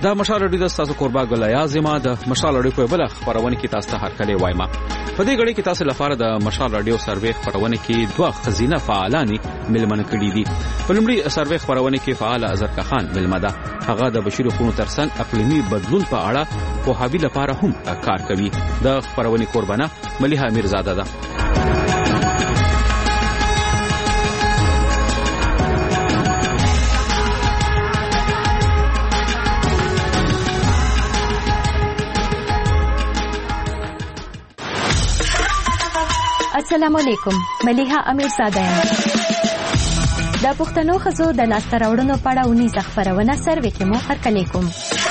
دا مشال رادیو د تاسو قربا غلیا زما د مشال رادیو په بل خبرونه کې تاسو ته هر کله وایم. په دې غړي کې تاسو لپاره د مشال رادیو سروې خبرونه کې دوه خزینه فعالانی ملمن کړي دي. په لومړي سروې خبرونه کې فعال ازرکا خان ملمه ده. هغه د بشري حقوقو ترڅنګ اقلیمي بدلون په اړه په حابي لپاره هم کار کوي. د خبرونه قربانه ملیحه میرزاده ده. السلام علیکم، ملیحه امیرزاده یم. د پښتنو ښځو د لاسته راوړنو په اړه ونیزه خپرونه سروې کې مو هرکلی کوم.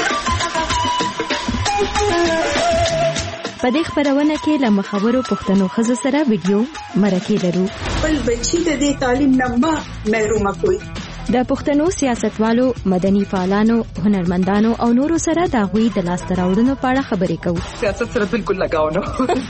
په دې خپرونه کې له مخورو پښتنو ښځو سره ویډیو مرکې لرو. خپل بچی د دې تعلیم نه محرومه کوي. د پښتنو سیاستوالو، مدني فعالانو، هنرمندانو او نورو سره د هغوی د لاسته راوړنو په اړه خبرې کوو. سیاست سره بالکل لګاو نه.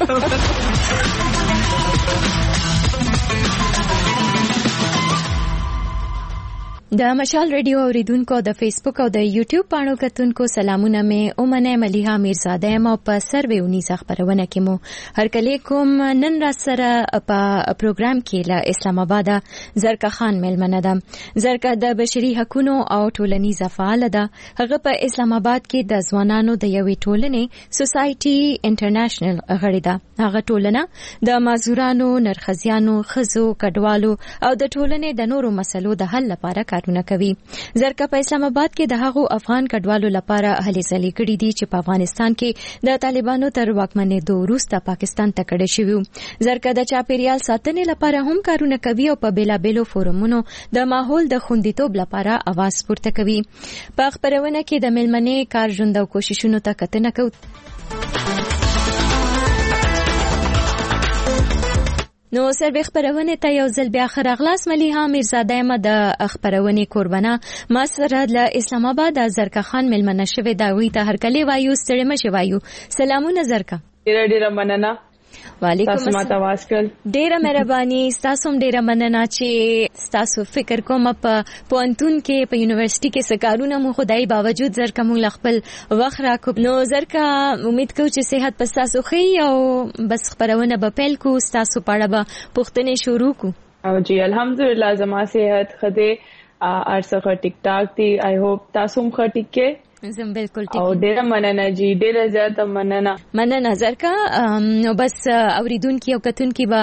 د مشال رادیو اوریدونکو د فیسبوک او د یوټیوب پاڼو کتونکو سلامونه مې اومنه ملیحه میرزاده یم او په سروې ونیزه خبرونه کې مو هرکلی کوم. نن را سره په پروګرام کې له اسلام آباد زرکا خان ملمنه ده. زرکا د بشري حقوقو او ټولنیزه فعال ده. هغه په اسلام آباد کې د ځوانانو د یوې ټولنې سوسایټي انټرنیشنل غړي ده. هغه ټولنه د معذورانو، نرخزیانو، ښځو، کډوالو او د ټولنې د نورو مسلو د حل لپاره کارونه کوي. زرکا په اسلام آباد کې د هغو افغان کډوالو لپاره هلې ځلې کړي دي چې په افغانستان کې د طالبانو تر واکمنېدو وروسته پاکستان ته کډه شوي. زرکا د چاپیریال ساتنې لپاره هم کارونه کوي او په بیلابیلو فورمونو د ماحول د خوندیتوب لپاره اواز پورته کوي. په خبرونه کې د ملمنې کار ژوند او کوششونو ته کتنه کوو. نو سروې خبرونه ته یو ځل بیا خراغلاس ملیحه میرزاده یم د خبرونه قربانه. ما سره له اسلام آباد زرکا خان ملمنه شوې دا وی ته هرکلی وایو، ستړي مشه وایو. سلامونه زرکا. ډیره مننه. وعلیکم السلام. تاسو ماته واسکل. ډیره مهرباني. تاسو هم ډیره مننه چې تاسو فکر کوم په پوهنتون کې په یونیورسيټي کې سکارونه مو خدای باوجود زرکا مو خپل وخت راکو. نو زرکا امید کوم چې صحت پس تاسو خي او بس خبرونه به پیل کو. تاسو پاړه به پښتنې شروع کو. او جی الحمدلله زما صحت خده ارڅه ټیک ټاک دی. آی هوپ تاسو هم ټیک کې. زم بالکل ټیک. او ډیره مننه جی، ډیره زیاته مننه زرکا. نو بس اوریدونکو او کتونکو به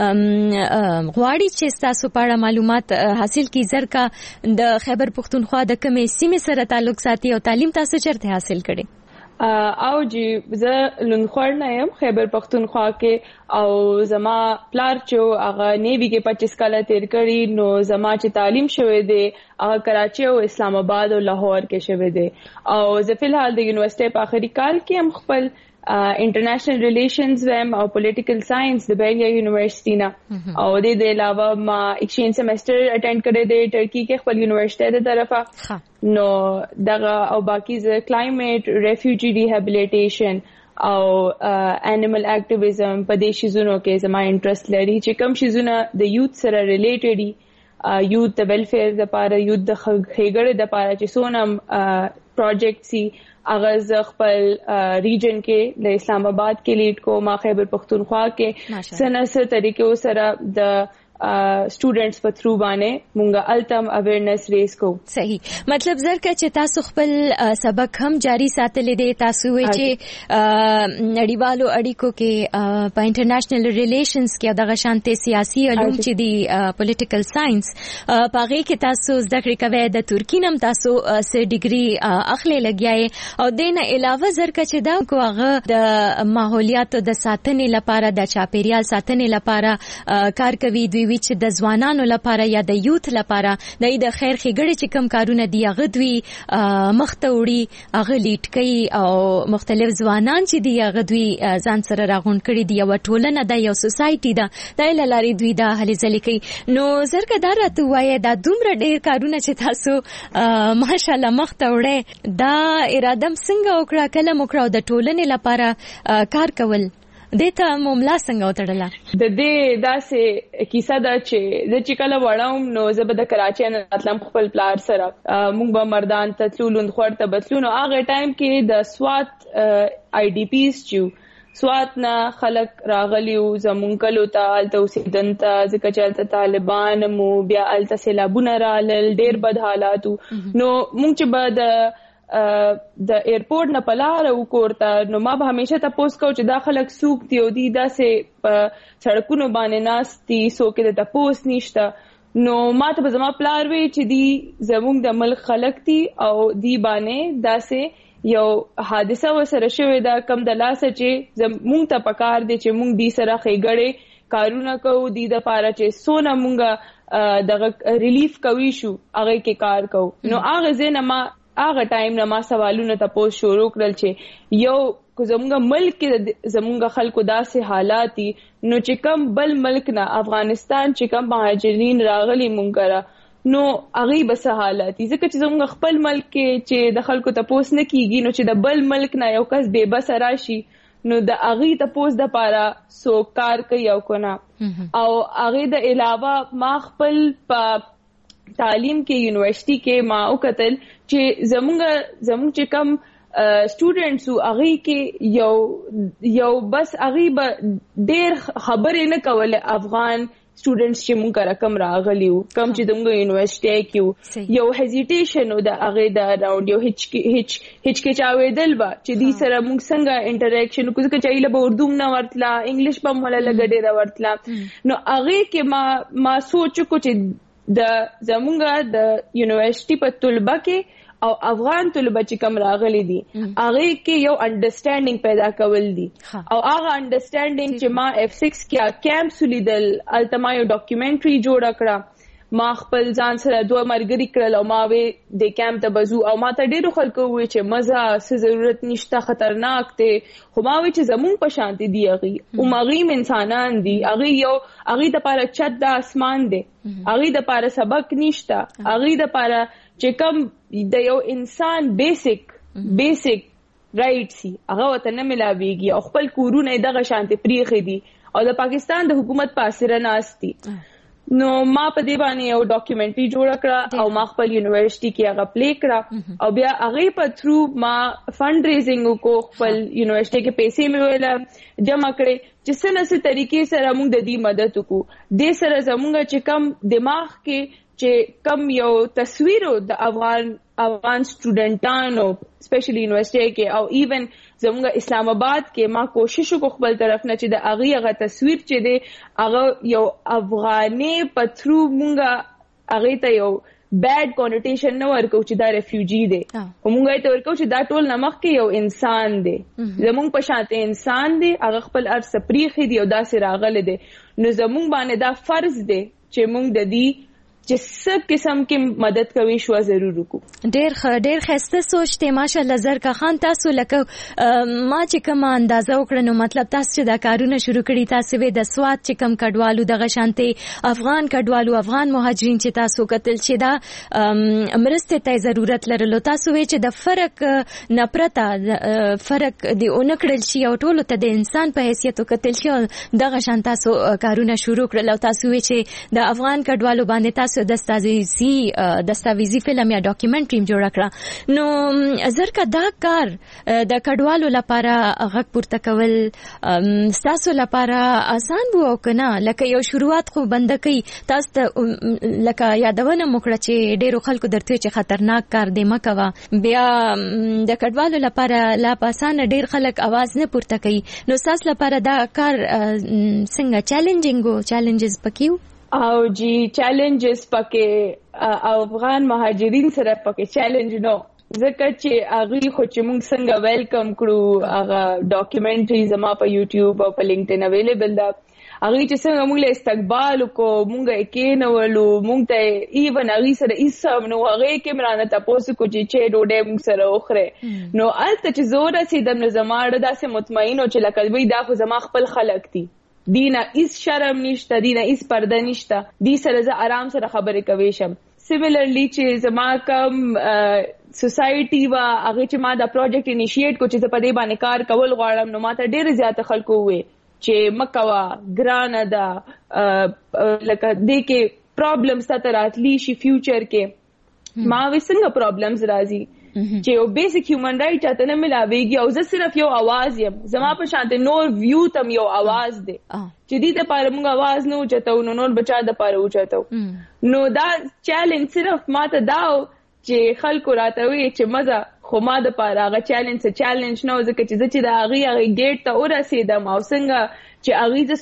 غواړي چې تاسو په اړه معلومات حاصل کړئ. زرکا د خیبر پختونخوا د کومې سیمې سره تعلق ساتي او تعلیم تاسو چیرته حاصل کړئ؟ او جی زه لونخوړ نه یم، خیبر پختونخوا کې. او زما پلار چې هغه نیوی کې 25 کاله تیر کړی. نو زما چې تعلیم شوه دی هغه کراچي او اسلام آباد او لاهور کې شوه دی. او زه په حال د یونیورسيټي په اخري کال کې هم خپل انټرنیشنل ریلیشنز ویم او پولیټیکل ساينس د بیریا یونیورسيټي نه. او د دې علاوه ما ایکسچینج سیمستر اټینډ کړی دی ټرکی کې خپل یونیورسيټي د طرفه. نو دغه او باقی ز کلایمیټ، ریفیوجی ریهابیلیټیشن او انیمل اکټیویزم په دې شیزونو کې زما انټرست لري چې کوم شیزونه د یوث سره ریلیټډ دي. یوث د ویلفیر لپاره، یوث د خېګړې لپاره چې سونم پروجیکټ سي اغاز خپل ریجن کې د اسلام آباد کې لیډ کو. ما خیبر پختونخوا کې سنسر طریقو سره د سټوډنټس په تھرو باندې مونږه التم اویرنس ریس کو. صحیح. مطلب زرکه چې تاسو خپل سبق هم جاری ساتلې دي. تاسو وی چې نړیوالو اړیکو کې په انټرنیشنل ریلیشنز کې دغه شانتي سیاسي علوم چې دي پولیټیکل ساينس پاغه کې تاسو زده کړې کوي. د ترکی نم تاسو سه ډیګري اخلي لګیاي. او دینه علاوه زرکه چې دا کوغه د ماحولیات د ساتنې لپاره، د چاپیریال ساتنې لپاره کار کوي. دوی چې د ځوانانو لپاره یا د یوث لپاره د خیر ښېګړې چې کم کارونه دي هغه دوی مخته وړي، هغه لیډ کوي. او مختلف ځوانان چې دي هغه دوی ځان سره راغونډ کړي دي. یو ټولنه ده، یو سوسایټي ده، د لارې دوی دا هلې ځلې کوي. نو زرکه دا راته وایي دا دومره ډېر کارونه چې تاسو ماشاءالله مخته وړئ، دا اراده څنګه وکړه، کله مو کړه د ټولنې لپاره کار کول دته مملا څنګه وتړله؟ د دې داسې کیسه ده چې د چکله وړم نو زه به د کراچۍ نه راتلم خپل پلار سره، موږ به مردان ته تلو، لوندخوړ ته به تلو. نو هغه ټایم کې د سوات IDPs چې سوات نه خلک راغلیو زمونږ کلو ته، هلته اوسېدن ته، ځکه چې هلته طالبان مو، بیا هلته سیلابونه رالل، ډېر بد حالاتو. نو موږ چې به د ایرپورټ نه په لاره وکورته، نو ما به همیشه تپوس کو چې دا خلک څوک دي او دی داسې په سړکونو باندې ناست دي، څوک یې د تپوس نشته. نو ما ته به زما پلار وی چې دی زمونږ د ملک خلک دي او دی باندې داسې یو حادثه وسره شوې ده کم د لاسه چې مونږ ته پکار دی چې مونږ دی سره ښېګړې کارونه کوو، دی د پاره چې څونه مونږ دغه ریلیف کوي شو هغه کې کار کوو. نو هغه ځنه ما هغه ټایم نه ما سوالونه تاسو شروع کړل چې یو کو زموږ ملک کې زموږ خلکو داسې حالات دي، نو چې کم بل ملک نه افغانستان چې کم مهاجرین راغلي مونږ را، نو هغه بس حالات دي. ځکه چې زموږ خپل ملک کې چې د خلکو تاسو نه کیږي، نو چې د بل ملک نه یو کس به بس راشي، نو د هغه تاسو د پاره سو کار کوي او کنه. او هغه د علاوه ما خپل په تعلیم کې یونیورسيټي کې ما وکتل چې زموږ چې کم سټوډنټس هغه کې یو بس هغه به ډېر خبرې نه کوله افغان سټوډنټس چې مونږ رقم راغلیو کم چې دغه یونیورسيټي کې یو هزیټیشن او د هغه د راوند یو هیڅ کې چاوېدل با چې دې سره مونږ څنګه انټریکشن کوو، ځکه چې ایله به اردو نه ورتلا، انګلیش په مولا لګډې را ورتلا. نو هغه کې ما سوچ کو چې د زمونږ د یونیورسيټي په طلبه کې او افغان طلبه چې کم راغلي دي هغه کې یو انډرستانډینګ پیدا کول دي. او هغه انډرستانډینګ چې ما F6 کې کیمپ سلیدل، التما یو ډاکومنټري جوړ کړه، ما خپل ځان سره دوه مرګري کړل او ما وې د کیمپ ته بزو او ما ته ډېر خلکو وې چې مزه څه ضرورت نشته، خطرناک دی، خو ما وې چې زمون په شانتي دی هغه او مغیم انسانان دي، هغه د پاره چت د اسمان دی، هغه د پاره سبق نشته، هغه د پاره چې کوم د یو انسان بیسیک رائټ سي هغه وته نه ملاويږي او خپل کورونه دغه شانتي پریخي دي او د پاکستان د حکومت پاسره ناشتي. نو ما په دې باندې یو ډاکومنټري جوړ کړه او ما خپل یونیورسيټي کې هغه پلی کړه او بیا هغه په تھرو ما فند ریزینګ کو خپل یونیورسيټي کې پیسې مې ویله جمع کړې چې څنګه طریقې سره موږ د دې مدد وکړو. دې سره زموږ چې کم دماغ کې چې کم یو تصویر د افغان سټوډنټانو سپیشلی یونیورسيټي کې او ایون زموږ اسلام آباد کې ما کوشش وکړ خپل طرف نه چې د هغه تصویر چې دی هغه یو افغاني په تھرو مونږ هغه ته یو بیډ کونوټیشن نه ورکو چې دا ریفیوجی دی، مونږ ته ورکو چې دا ټول نمخ کې یو انسان دی، زموږ په شاته انسان دی، هغه خپل ارث پریخي دی او داسې راغله دی. نو زموږ باندې دا فرض دی چې مونږ د دې چې څه قسم کې مدد کوي شو ضرور وکړو. ډېر خسته سوچ ته ماشاءالله زرکا خان، تاسو لکه ما چې کوم اندازه وکړنو مطلب تاسو چې دا کارونه شروع کړی، تاسو به د سواد چې کوم کډوالو دغه شانتي افغان کډوالو افغان مهاجرین چې تاسو قتل چې دا مرسته ته ضرورت لرلو، تاسو وی چې د فرق نپرتا فرق دی اونکړل شي او ټولو ته د انسان په حیثیت قتل شي دغه شان تاسو کارونه شروع کړل او تاسو وی چې د افغان کډوالو باندې تاسو دستاویزی فلم یا ډاکومنټري جوړ کړه. نو زرکه دا کار د کډوالو لپاره غږ پورته کول تاسو لپاره آسان وو او کنه؟ لکه یو شروعات خو بند کوي تاسو ته لکه یادونه مکړه چې ډیرو خلکو درته چې خطرناک کار دی مکوه، بیا د کډوالو لپاره لا آسان ډیر خلک आवाज نه پورته کوي. نو تاسو لپاره دا کار څنګه چیلنجز پکیو؟ او جی چیلنجز پکې افغان مهاجرین سره پکې چیلنج نو، ځکه چې هغه خو چې موږ څنګه ویلکم کړو هغه ډاکومنټري زما په یوټیوب او په لینکډین اویلیبل ده، هغه چې څنګه موږ له استقبال کو موږ کې نولو موږ ته ایون هغه سره ایسم نو هغه کې مرانه تاسو کو چې ډوډۍ موږ سره اوخره. نو الته چې زور رسیدم نو زماړه داسې مطمئن او چې لکه وی دا خو زما خپل خلک دي، دینا اس شرم نشته، دینا اس پرده نشته، دی سره زه آرام سره خبرې کوي شم. سیملرلی چې زما کم سوسایټي وا هغه چې ما دا پروجیکټ انیشیټ کو چې په دې باندې کار کول غواړم، نو ما ته ډېر زیات خلکو وې چې مکوا ګرانه ده لکه دې کې پرابلمز ته راتلی شي فیوچر کې ما وسنګ پرابلمز راځي چې یو بیسیک هیومن رائټ ته نه ملاويږي او زه صرف یو आवाज یم زما په شانته نور ویو تم یو आवाज دی چې دې ته پاره موږ आवाज نه اوچتو نور بچا د پاره اوچتو نو دا چیلنج صرف ماته داو چې خلکو راته وي چې مزه خو ما د پاره هغه چیلنج نه ځکه چې دا هغه ګیټ ته ورسېدم او څنګه چې هغه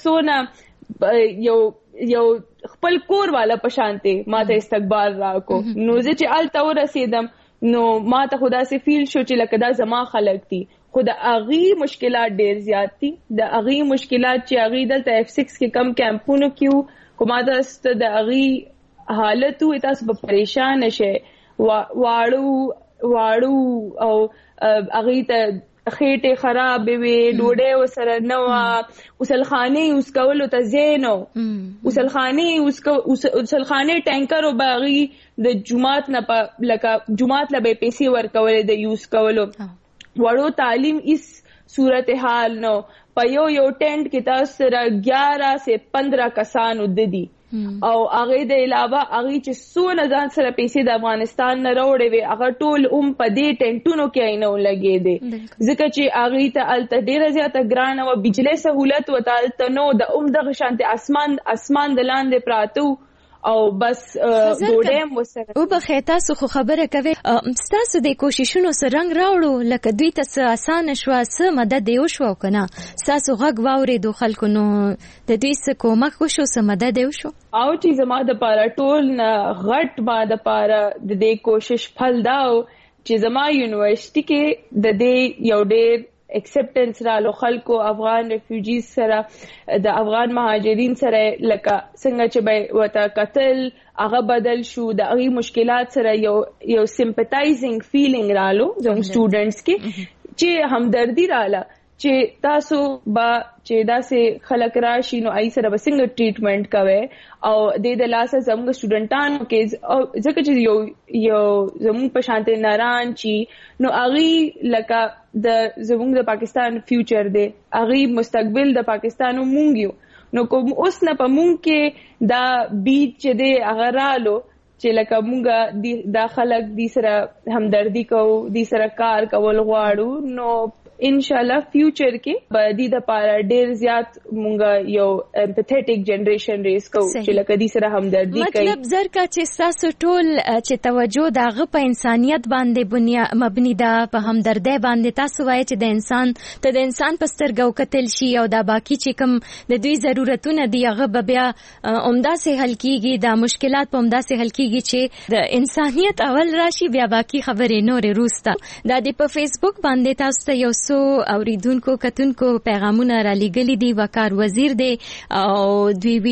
زه یو خپل کور والا په شانته ماته استقبال راکو نو زه چې الته ورسېدم نو ما ته خدا سي فیل شو چې لکه دا زما خلک دي خدا اغي مشکلات ډیر زیات دي د اغي مشکلات چې اغي دلته F6 کې کم کیمپونو کیو کومه د اغي حالت وي تاسو په پریشان شئ واړو او اغي ته خېټه خراب وي ډوډۍ وسره نو وسلخانه اوس کولو ته زینو وسلخانه ټانکر او باغی د جمعات نه لکه جمعات له پیسې ورکولې د یوز کولو وړو تعلیم اس صورتحال نو په یو ټینټ کې تاسو سره 11 سے 15 کسان وددي او هغه د علاوه هغه چې سونه ځان سره پیسې د افغانستان نه راوړې وي هغه ټول په دې ټینټونو کې اینو لګې دي ځکه چې هغه ته الته ډیره زیاته ګرانه او بجلی سہولت وتالته نو د دغه شانته اسمان د لاندې پراتو او بس ډوډۍ وسره او په خیتاسو خو خبره کوي ستاسو د کوششونو سره رنگ راوړو لکه دوی ته آسان شو سه مدد دی وشو کنه ستاسو غږ واورېدو خلکو نو د دوی څخه کومک وشو سه مدد دی وشو او چې زما د پاره ټول نه غټ ما د پاره د دې کوشش پھل داو چې زما یونیورسيټي کې د دې یو ډېر ایکسپټنس رالو خلکو افغان ریفیوجیز سره د افغان مهاجرین سره لکه څنګه چې به وته قتل هغه بدل شو د هغه مشکلات سره یو سمپاتایزینګ فیلینګ رالو زموږ سټوډنټس کې چې همدردی رااله چې تاسو با چې داسې خلک راشي نو ای سره بسنګ ټریټمنټ کوي او د لاسه زموږ سټوډنټانو کې ځکه چې یو زموږ په شانته ناران چی نو اغي لکه د زموږ د پاکستان فیوچر دی اغي مستقبل د پاکستان مونږ نو کوم اوس نه په مونږ کې دا بیت چې دی هغه رالو چې لکه مونږ د خلک دي سره همدردی کوو دي سره کار کول غواړو نو ان شاء الله فیوچر کې به د لپاره ډیر زیات مونږ یو امپیتھیټک جنریشن ریس کوو چې لکه دې سره همدردی کوي مطلب زرکه چې تاسو ټول چې توجه دغه په انسانيت باندې مبني ده په همدردی باندې تاسو وایي چې د انسان په سترګو کتل شي او دا باقی چې کوم د دوی ضرورتونه دي هغه بیا عمده سه حل کیږي د مشکلات په عمده سه حل کیږي چې د انسانيت اول راشي بیا باقی خبرې نورې روسته د په فیسبوک باندې تاسو ته یو اوریدونکو کتونکو پیغامونه را لګلې دي وقار وزیر دی او دوی وی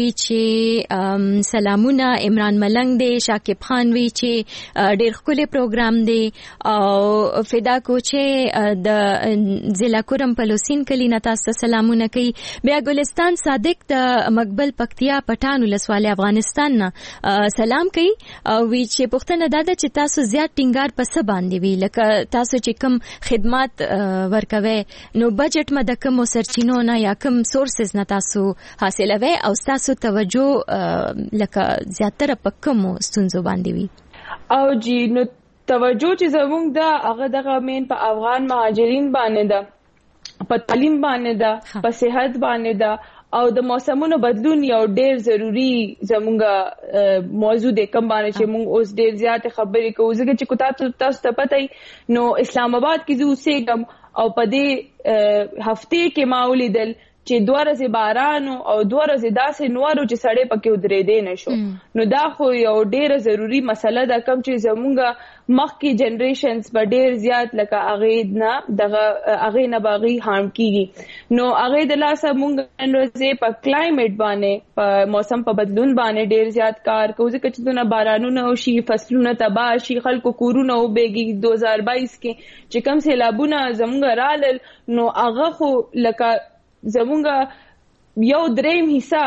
چې سلامونه عمران ملنګ دی شاکب خان وی چې ډېر ښکلی پروګرام دی او فدا کو چې د ضلع کورم پلوسین کلی نه تاسو سلامونه کوي بیا ګلستان صادق د مقبل پکتیا پټان ولسوالۍ افغانستان نه سلام کوي او وی چې پښتنه داده چې تاسو زیات ټینګار پس باندې وی لکه تاسو چې کوم خدمات کوي نو بجټ مده کوم سرچینو نه یا کوم سورسز نه تاسو حاصلوي او تاسو توجه لکه زیاتره په کوم ستونزو باندې وي او جی نو توجه چې زموږ د هغه دغه مین په افغان مهاجرین باندې ده په تعلیم باندې ده په صحت باندې ده او د موسمونو بدلون یو ډیر ضروری زموږ موضوع د کم باندې چې موږ اوس ډیر زیات خبرې کوو ځکه چې تاسو ته پته نو اسلام آباد کې زه اوسېږم او په دې هفته کې ما ولیدل چې 2 ورځې باران او 2 ورځې داسې نورو چې سړې پکې ودرېدې نشو نو دا خو یو ډیره ضروری مسله ده کوم چې زموږ مخکې جنریشنز په ډیر زیات لکه اغه نه باغی هارم کیږي نو اغه د لاسه موږ نن ورځې په کلایمټ باندې په موسم په بدلون باندې ډیر زیات کار کوو ځکه چې دونه بارانونه او شي فصلونه تباہ شي خلکو کورونه وبېږي 2022 کې چې کوم سیلابونه زموږ رالل نو اغه خو لکه زمونږ یو دریم حصہ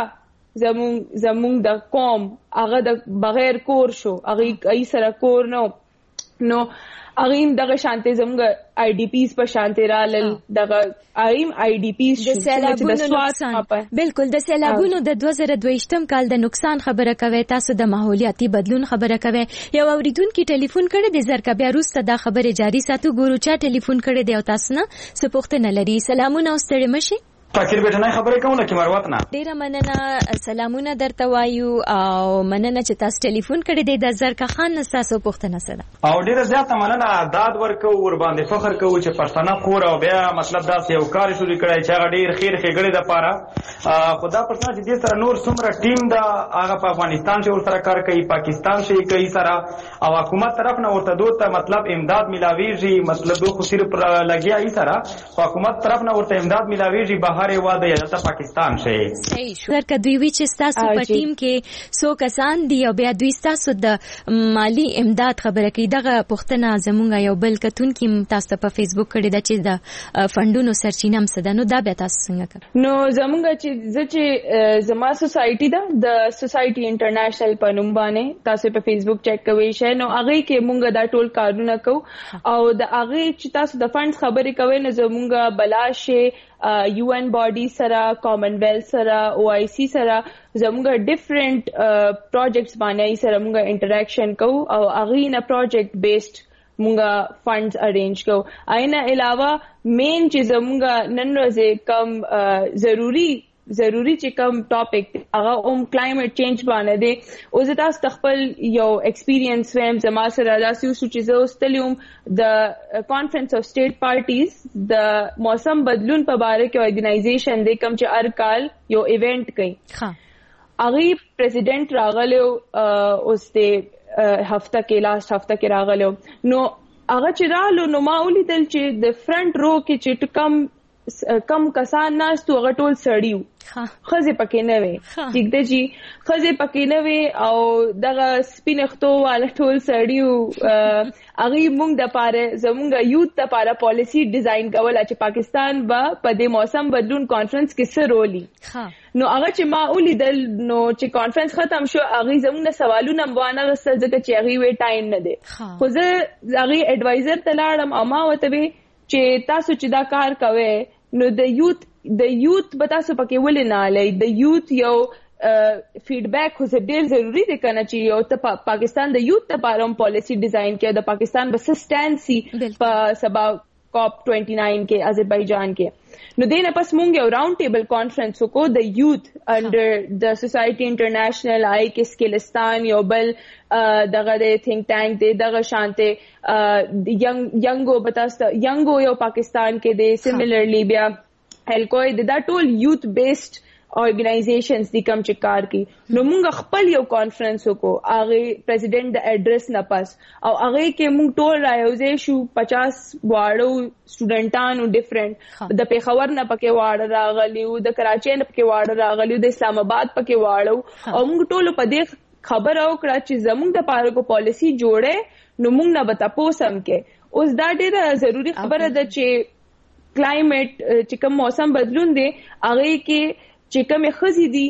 زمونږ د قوم هغه د بغیر کور شو هغه ای سره کور نو نو اغیم دغه شانته زموږ آی ډی پیز په شانته رالل دغه اغیم آی ډی پیز د سیلابونو نقصان بالکل د سیلابونو د 2022م کال د نقصان خبره کوي تاسو د ماحولیاتي بدلون خبره کوي یو اوریدونکو ټلیفون کړی د زرکه بیا روسته دا خبره جاری ساتو ګورو چا ټلیفون کړی دی او تاسو نه سپوښتنه لري سلامونه ستړي مشي فقیر بیٹنای خبرې کوم لکه مروت نه ډیره مننه سلامونه درته وایو او مننه چې تاسو ټلیفون کړی دی د زرکه خان تاسو پوښتنه سره او ډیره زیاته مننه داد ورکو ور باندې فخر کوو چې پښتانه خور او بیا مطلب دا یو کار شروع کړی چې هغه ډیر خیر خېګړې د پاره خدا پښتانه چې دې سره نور څومره ټیم دا هغه په افغانستان کې ور سره کار کوي پاکستان شي کوي سره او حکومت طرف نه ورته دوته مطلب امداد ملاويږي مطلب دوه خو صرف لګیا ای سره حکومت طرف نه ورته امداد ملاويږي هر واده یا پاکستان شي صحیح شو درکه دوی وی چې تاسو په ټیم کې سو کسان دي او بیا دوی تاسو د مالی امداد خبره کوي دغه پښتنه زمونږ یو بل کتون کې تاسو په فیسبوک کړی دا چې د فندونو سرچینه هم سده نو دا بیا تاسو څنګه کوي نو زمونږ چې زما سوسایټي ده د سوسایټي انټرنیشنل په نوم باندې تاسو په فیسبوک چیک کوئ شئ نو هغه کې مونږ دا ټول کارونه کوو او د هغه چې تاسو د فندز خبرې کوئ نو زمونږ بلاشه UN body سره کامن ویلث سره OIC سره زموږ ډیفرنٹ پروجیکټس باندې سره موږ انټریکشن کوو او هغه نه پروجیکټ بیسډ موږ فندز ارینج کوو اینا علاوه مین چې زموږ نن ورځې کم ضروری چې کوم ټاپک هغه کلایمټ چینج باندې دی او زه تاسو تخپل یو ایکسپیرینس ویم زما سره داسې وسو چې زه استلیوم د کانفرنس اف سټیټ پارټیز د موسم بدلون په اړه کې ارګنایزیشن دی کوم چې هر کال یو ایونت کوي هغه پریزیډنټ راغلو اوس د هفته کې راغلو نو هغه چې رالو نو ما ولیدل چې د فرنٹ رو کې چې کم کسان ناستو هغه ټول سړیو خزه پکې نه وي ټیک ده جی خزه پکې نه وي او دغه سپینختو والا ټول سړیو هغه موږ د پاره زموږ یوت د پاره پالیسی ډیزاین کول چې پاکستان به په دې موسم بدلون کانفرنس کې څه رولي نو هغه چې ما ولیدل نو چې کانفرنس ختم شو هغه زموږ سوالونه وانه غسل ځکه چې هغه وی ټایم نه دی خو زه هغه اډوایزر ته لاړم او ما وته چې تاسو چې دا کار کوئ نو د یوت به تاسو پکې ولې نه لای د یوت یو فیډبیک خو ډیر ضروری دی کنه چې یو ته پاکستان د یوت لپاره پالیسی ډیزاین کړي د پاکستان به سسټانسي په سبا کاپ 29 کې آذربایجان کې نو دینه پس مونږ یو راوند ټیبل کانفرنس کو د یوت انډر د سوسایټي انټرنیشنل آی کې سکلستان یو بل دغه د تھنک ټانک دی دغه شانته ینګو بتاسته ینګو یو پاکستان کې دی سیملرلی بیا هلکوی دا ټول یوت بیسډ آرګنایزیشنز دي کوم چې کار کوي نو موږ خپل یو کانفرنس وکړو هغه پریزیډنټ د ایډریس نه پاس او هغه کې موږ ټول راوځي شو 50 واړو سټوډنټانو ډیفرنٹ د پیښور نه پکې واړه راغلیو د کراچۍ نه پکې واړه راغلیو د اسلام آباد پکې واړو او موږ ټول په دې خبر او کړه چې زموږ د پاره کو پالیسی جوړه نو موږ نه بتا پوسم کې اوس دا ډیره ضروری خبره ده چې کلایمټ چې کوم موسم بدلون دی هغه کې چې کومه خزي دي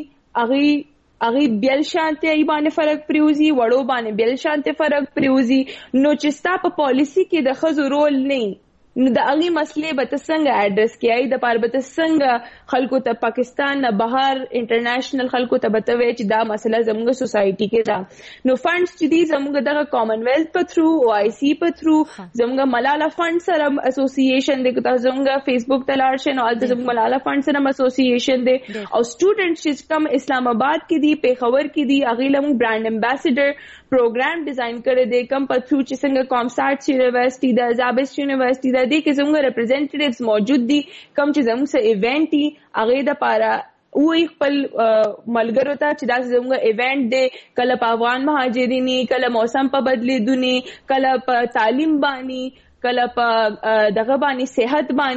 هغه بیل شانته ای باندې فرق پریوزي وړو باندې بیل شانته فرق پریوزي نو چې ستا په پالیسی کې د خزو رول نه نو د هغه مسلې به څنګه اډرس کیای د پاره به څنګه خلکو ته پاکستان نه بهر انټرنیشنل خلکو ته بتوي چې دا مسله زموږ سوسایټي کې ده نو فندز چې دي زموږ دغه کامن ویلث په تھرو او آی سی په تھرو زموږ ملاله فند سره اسوسییشن دی که زموږ فیسبوک ته لاړ شئ نو البته زموږ ملاله فند سره اسوسییشن دی او سټوډنټ چې کوم اسلام آباد کې دي پیښور کې دي هغه لمو برانډ امباسډر پروګرام ډیزاین کړی دی کوم په تھرو چې څنګه کامسارټ یونیورسيټي د زابست یونیورسيټي د دې کې زموږ ریپرزینټیټیوز موجود دي کوم چې زموږ سره ایونت دي هغه د پاره وی خپل ملګرو ته چې دا زموږ ایونت دی کله په افغان مهاجرینی کله موسم په بدلیدونی کله په تعلیم باندې کله په دغه باندې صحت باندې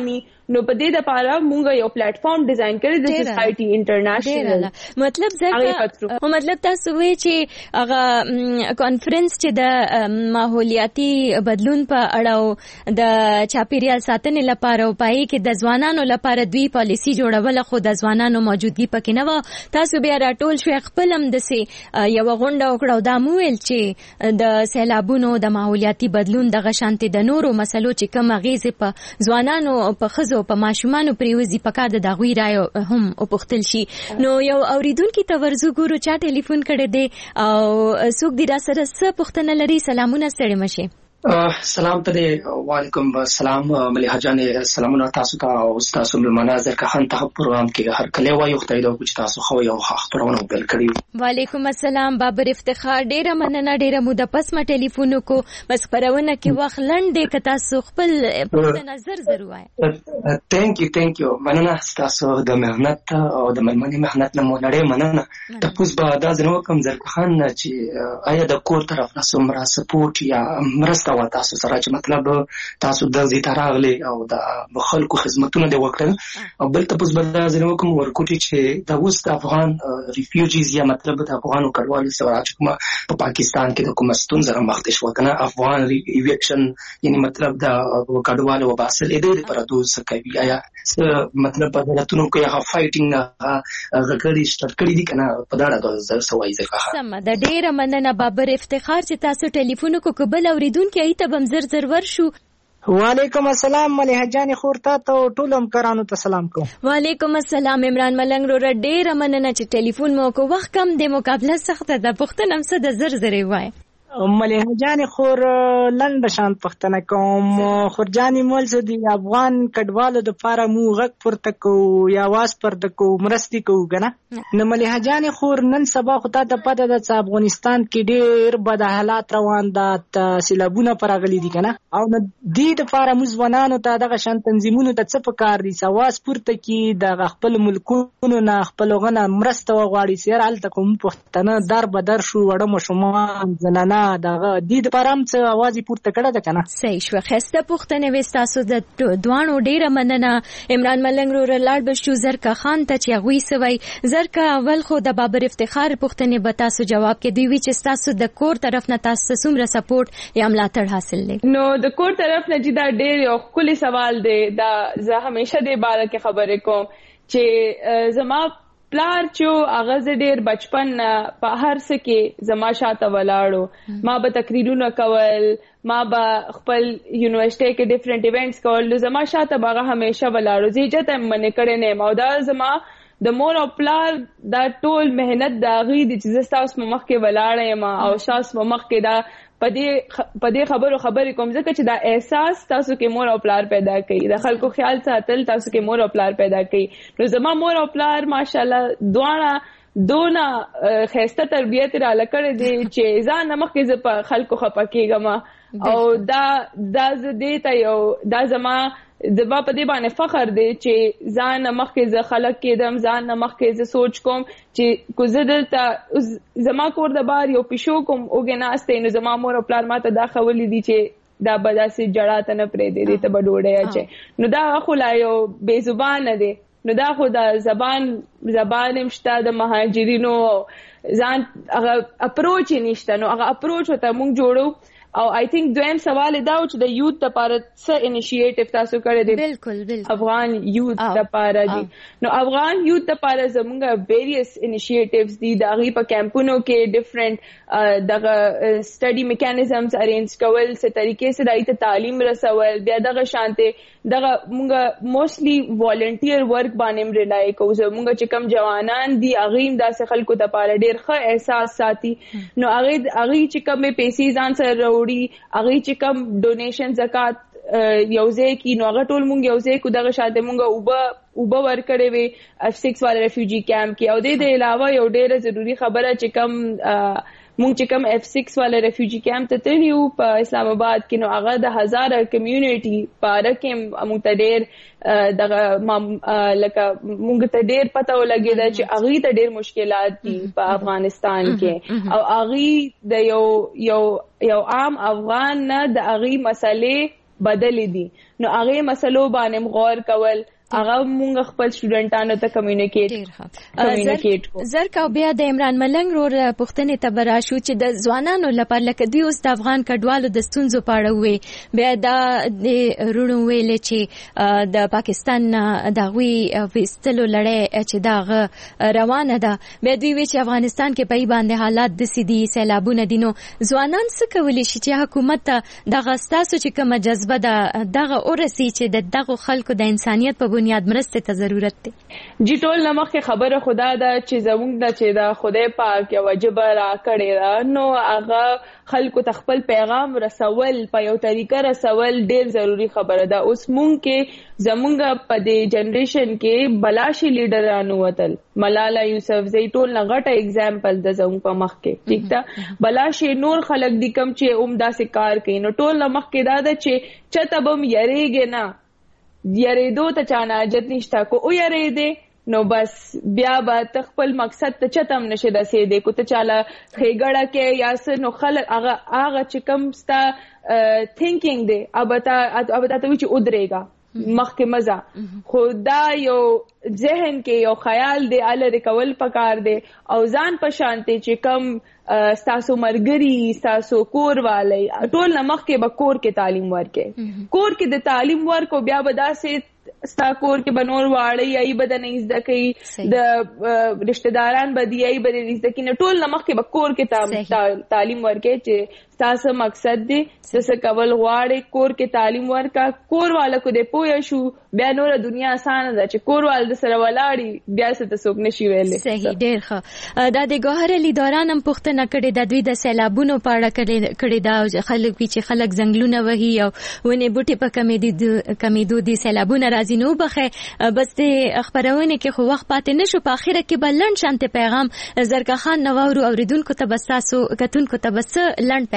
نو په دې لپاره موږ یو پلیټ فارم ډیزاین کړی د سوسایټي انټرنیشنل مطلب زکه مطلب تاسو وی چې هغه کانفرنس چې د ماحولیاتي بدلون په اړه د چاپیریال ساتنې لپاره او پای کې د ځوانانو لپاره دوی پالیسی جوړول خو د ځوانانو موجودګي پکې نه و تاسو بیا راټول شو خپل هم د سي یو غونډه وکړو دا مویل چې د سیلابونو د ماحولیاتي بدلون د غشانتي د نورو مسلو چې کوم غیزه په ځوانانو په خزو په ماشومانو پریوزي پکار د دغوی رائے هم او پختل شي نو یو اوریدونکو ته ورزو ګورو چا ټلیفون کړي دي او څوک دی را سره څه پختنه لري سلامونه ستړي مشه سلام ته وعلیکم السلام مليحه جانې سلامونه تاسو ته او تاسو ملمنه ذکر خان ته پروګرام کې هر کله وایو خدای دې وکړي تاسو خو یو خبرونه بل کړی وعلیکم السلام بابر افتخار ډیره مننه ډیره موده پس ما ټلیفون کو بس پرونه کې وخت لنډ کې تاسو خپل په نظر ضروري ثانک یو مننه تاسو د مهنت او د ملمنې مهنت نه مونړې مننه تاسو به دا ځنو کوم ذکر خان چې آیا د کور طرف نه سمرا سپورټ یا مرسته او تاسو سره چې مطلب تاسو د دې تراغلي او د خلکو خدمتونه دی وکړل او بل تاسو بل ځنو کوم ورکوټي چې د اوس د افغان ریفیوجیز یا مطلب د افغانو کډوالو سره چې کوم په پاکستان کې د کوم ستونزه مخ دي شو کنه افغان ایویکشن یعنی مطلب د کډوالو وباسل دې پر دوه کوي یا مطلب په دلتونو کې هغه فایټینګ نه غړي شتر کړی دي کنه په دا د سوای ځکه سم د ډیره مننه بابر افتخار چې تاسو ټلیفون کو قبل اوریدونکو ته بم زر ورشو وعلیکم السلام مليحه جان خورتا ته ټول همکارانو ته سلام کوم وعلیکم السلام عمران ملنګ رو ډیره مننه چې ټلیفون مو کو وخت کم د مقابله سخته د پښتنه هم څه د زر وای مليحه جان خور لنډ شان پښتنه کوم خورجاني مول څه دی افغان کډوالو د پاره مو غک پورته کو یا واس پر د کو مرستي کو غنه نو مليحه جان خور نن سبا خو ته پته د افغانستان کې ډېر بد حالات روان دي سیلابونه پرغلي دي کنه او د دې د پاره مزونانو ته دغه شان تنظیمونو ته څه پکار دي سواس پورته کې د خپل ملکونو نه خپل غنه مرسته وغواړي سیر الته کوم پښتنه در بدر شو وړم شومان زنانه دغه د پرم څه आवाज پورته کړه ده کنه صحیح شو خسته پښتنه وستاسو د دوانو ډیره مننه عمران ملنګ رو لاړ بشو زرکا خان ته چې غوي سوي زرکا اول خو د بابر افتخار پښتنه به تاسو جواب کې دی چې تاسو د کور طرف نه تاسو څومره سپورټ یا ملاتړ حاصل لې نو د کور طرف نه چې دا ډیر یو کلی سوال دی دا زه همیشه د باره کې خبرې کوم چې زما پلار چې هغه ډېر بچپن په هر څه کې زما شاته ولاړو ما به تقریرونه کول ما به خپل یونیورسيټي کې ډیفرنٹ ایونټس کول زما شاته هغه همیشه ولاړو زه چې ته منې کړې نه ما دا زما د مور او پلار دا ټول مهنت دا غي د چې تاسو مخ کې ولاړې ما او تاسو مخ کې دا پدې خبرې کوم ځکه چې دا احساس تاسو کې مور او پلار پیدا کوي د خلکو خیال ساتل تاسو کې مور او پلار پیدا کوي نو زما مور او پلار ماشاءالله دونه خسته تربیت را لکړې دي چې ځان مخ کې په خلکو خپکیږم او دا زدې ته یو دا زما د با په دې باندې فخر دی چې ځان مخ کې ز خلک کېدم ځان مخ کې ز سوچ کوم چې کو زدلته زما کور د بار یو پښو کوم اوګناسته نو زما مور او پلار ماته دا خولې دي چې دا بداسي جړاته نه پرې دي ته بډوړې اچي نو دا خو لا یو بے زبان دی نو دا خو د زبان مشته د مهاجرینو ځان هغه اپروچ نشته نو هغه اپروچ ته مونږ جوړو او آی تھنک دویم سوال دا و چې د یوت لپاره څه انیشیټیو تاسو کړی دی بالکل افغان یوت لپاره دی نو افغان یوت لپاره زموږه ویریس انیشیټیوز دي د غي په کیمپونو کې ډیفرنٹ دغه سټڈی میکانیزمز ارینج کول څه طریقې سره دایته تعلیم رسول بیا دغه شانته دغه موږ موستلی والنټیر ورک باندې ریلای کوو زموږ چې کم جوانان دي اغیم داسې خلکو ته لپاره ډیر ښه احساس ساتي نو اغه چې کم پیسې ځان سره اغه چې کم ډونیشن زکات یوځای کی نو هغه ټول مونږ یوځای کو دغه شاته مونږ وب ورکړې وي F6 والا ریفیوجی کیمپ کې او د علاوه یو ډیره ضروری خبره چې کم مونږ چې کم F6 والا ریفیوجی کیمپ ته تللیو په اسلام آباد کې نو هغه د هزار کمیونټي پاره کې مونږ ته ډیر دغه لکه مونږ ته ډیر پته ولګی دا چې هغه ته ډیر مشکلات دي په افغانستان کې او هغه د یو عام افغان نه د هغه مسلې بدل دي. نو هغه مسلو باندې غور کول هغه مونږ خپل سټوډنټانو ته کمیونیکیټ زرکا بیا د عمران ملنګ رور پښتنې ته براشو چې د ځوانانو لپاره لکه دوی اوس د افغان کډوالو د ستونزو په اړه وي بیا دا د رونو ویل چې د پاکستان د غوي وستلو لړۍ چې دا روانه ده بیا دوی وی چې افغانستان کې په باندې حالات د سيدي سیلابونه دینو ځوانان څه کولی شي چې حکومت ته دغه ستاسو چې کومه جذبه ده دغه اورسي چې دغه خلکو د انسانيت په بنیاد مرسته ته ضرورت دی. جی ټول نمخ خبره خدا دا چې زموږ د چې دا خدای پاک یو واجب را کړی دا نو هغه خلکو ته خپل پیغام رسول په یو طریقه رسول ډیر ضروری خبره ده. اوس مونږ کې زموږ په دې جنریشن کې بلاشي لیډرانو وتل ملالا یوسفزئی ټول نغټه اگزامپل د زموږ په مخ کې ٹھیک ده بلاشي نور خلک دي کم چې عمده سکار کوي نو ټول نمخ کې دا ده چې چتبم یریږي نه یریدو ته چانه اجت نشتا کو او یریده نو بس بیا با تخپل مقصد ته چتم نشه رسیدې کو ته چاله خېګړه کې یا س نو خلک هغه چې کم ستا تھینکینګ دی اب تا ته چې ودرېګا مخکې مزه خدا یو ذهن کې یو خیال دی ال ریکول پکار دی او ځان په شانتي چې کم ستاسو مرګري ستاسو کور والی ټول نمخ کې به کور کې تعلیم ورکې کور کې د تعلیم ورکو بیا به داسې ستا کور کې بنور واړی ای بدن زده کوي د رشتہ داران بدی ای بدن زده کوي ټول نمخ کې به کور کې تعلیم ورکې چې تاسو مقصد دی څه کول غواړي کور کې تعلیم ورکا کور والا کو دې پوه شو بیا نور دنیا آسان ده چې کور وال د سره ولاړی بیا څه ته څوک نشي ویلې. صحیح ډیر ښه دا د ګوهر علی دوران هم پوښتنه کړې د دوی د سیلابونو په اړه کړې دا خلک چې خلک زنګلونه وهي او ونه بوټي په کمیدو دي سیلابونه راځي نو بخه بس د خبرونه کې خو وخت پاتې نشو په اخره کې بلند شانته پیغام زرکا خان نوورو اوریدونکو ته بس تاسو کتونکو ته بس لند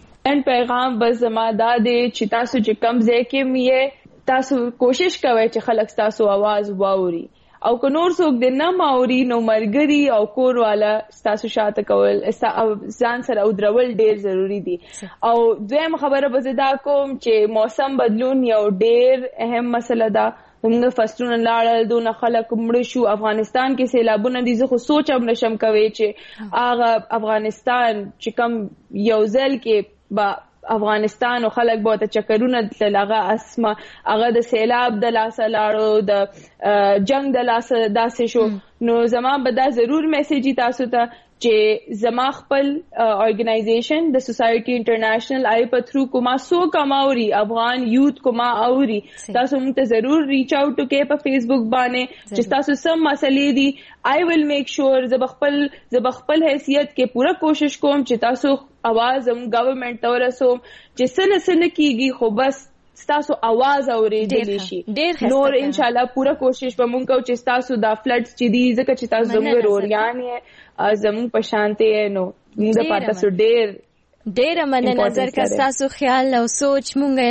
پیغام بس زما دا دی چې تاسو چې کم ځای کې میه تاسو کوشش کوئ چې خلک تاسو आवाज واوري او که نور څوک د نه ماوري نو مرګري او کور والا تاسو شاته کول ځان سره او درول ډیر ضروری دي. او دویم خبره به دا کوم چې موسم بدلون یو ډیر اهم مسله ده. موږ فصلونه لاړل دونه خلک مړ شو افغانستان کې سیلابونه دي زه خو سوچ هم نشم کوي چې هغه افغانستان چې کم یو ځل کې با افغانستان او خلک به ته چکرونه لغه اسمه هغه د سیلاب د لاسه لاړو د جنگ د لاسه داسې شو نو زما به دا ضرور میسیجی تاسو ته چې زما خپل ارګنایزیشن د سوسایټي انټرنیشنل آی په تھرو کوما سو کماوري افغان یوت کوما اوري تاسو موږ ته ضرور ریچ اوټ وکړئ په فیسبوک باندې چې تاسو سم مسلې دي آی ویل میک شور زب خپل حیثیت کې پورا کوشش کوم چې تاسو आवाज هم گورنمنت ته ورسوم چې سن کیږي خو بس ستاسو आवाज اوریدل شي نور ان شاء الله پورا کوشش به مونږ کوو چې تاسو دا فلډز چې دي ځکه چې تاسو زموږ روریان یې زموږ په شانته نو موږ په تاسو ډیر مننه نظر کا تاسو خیال او سوچ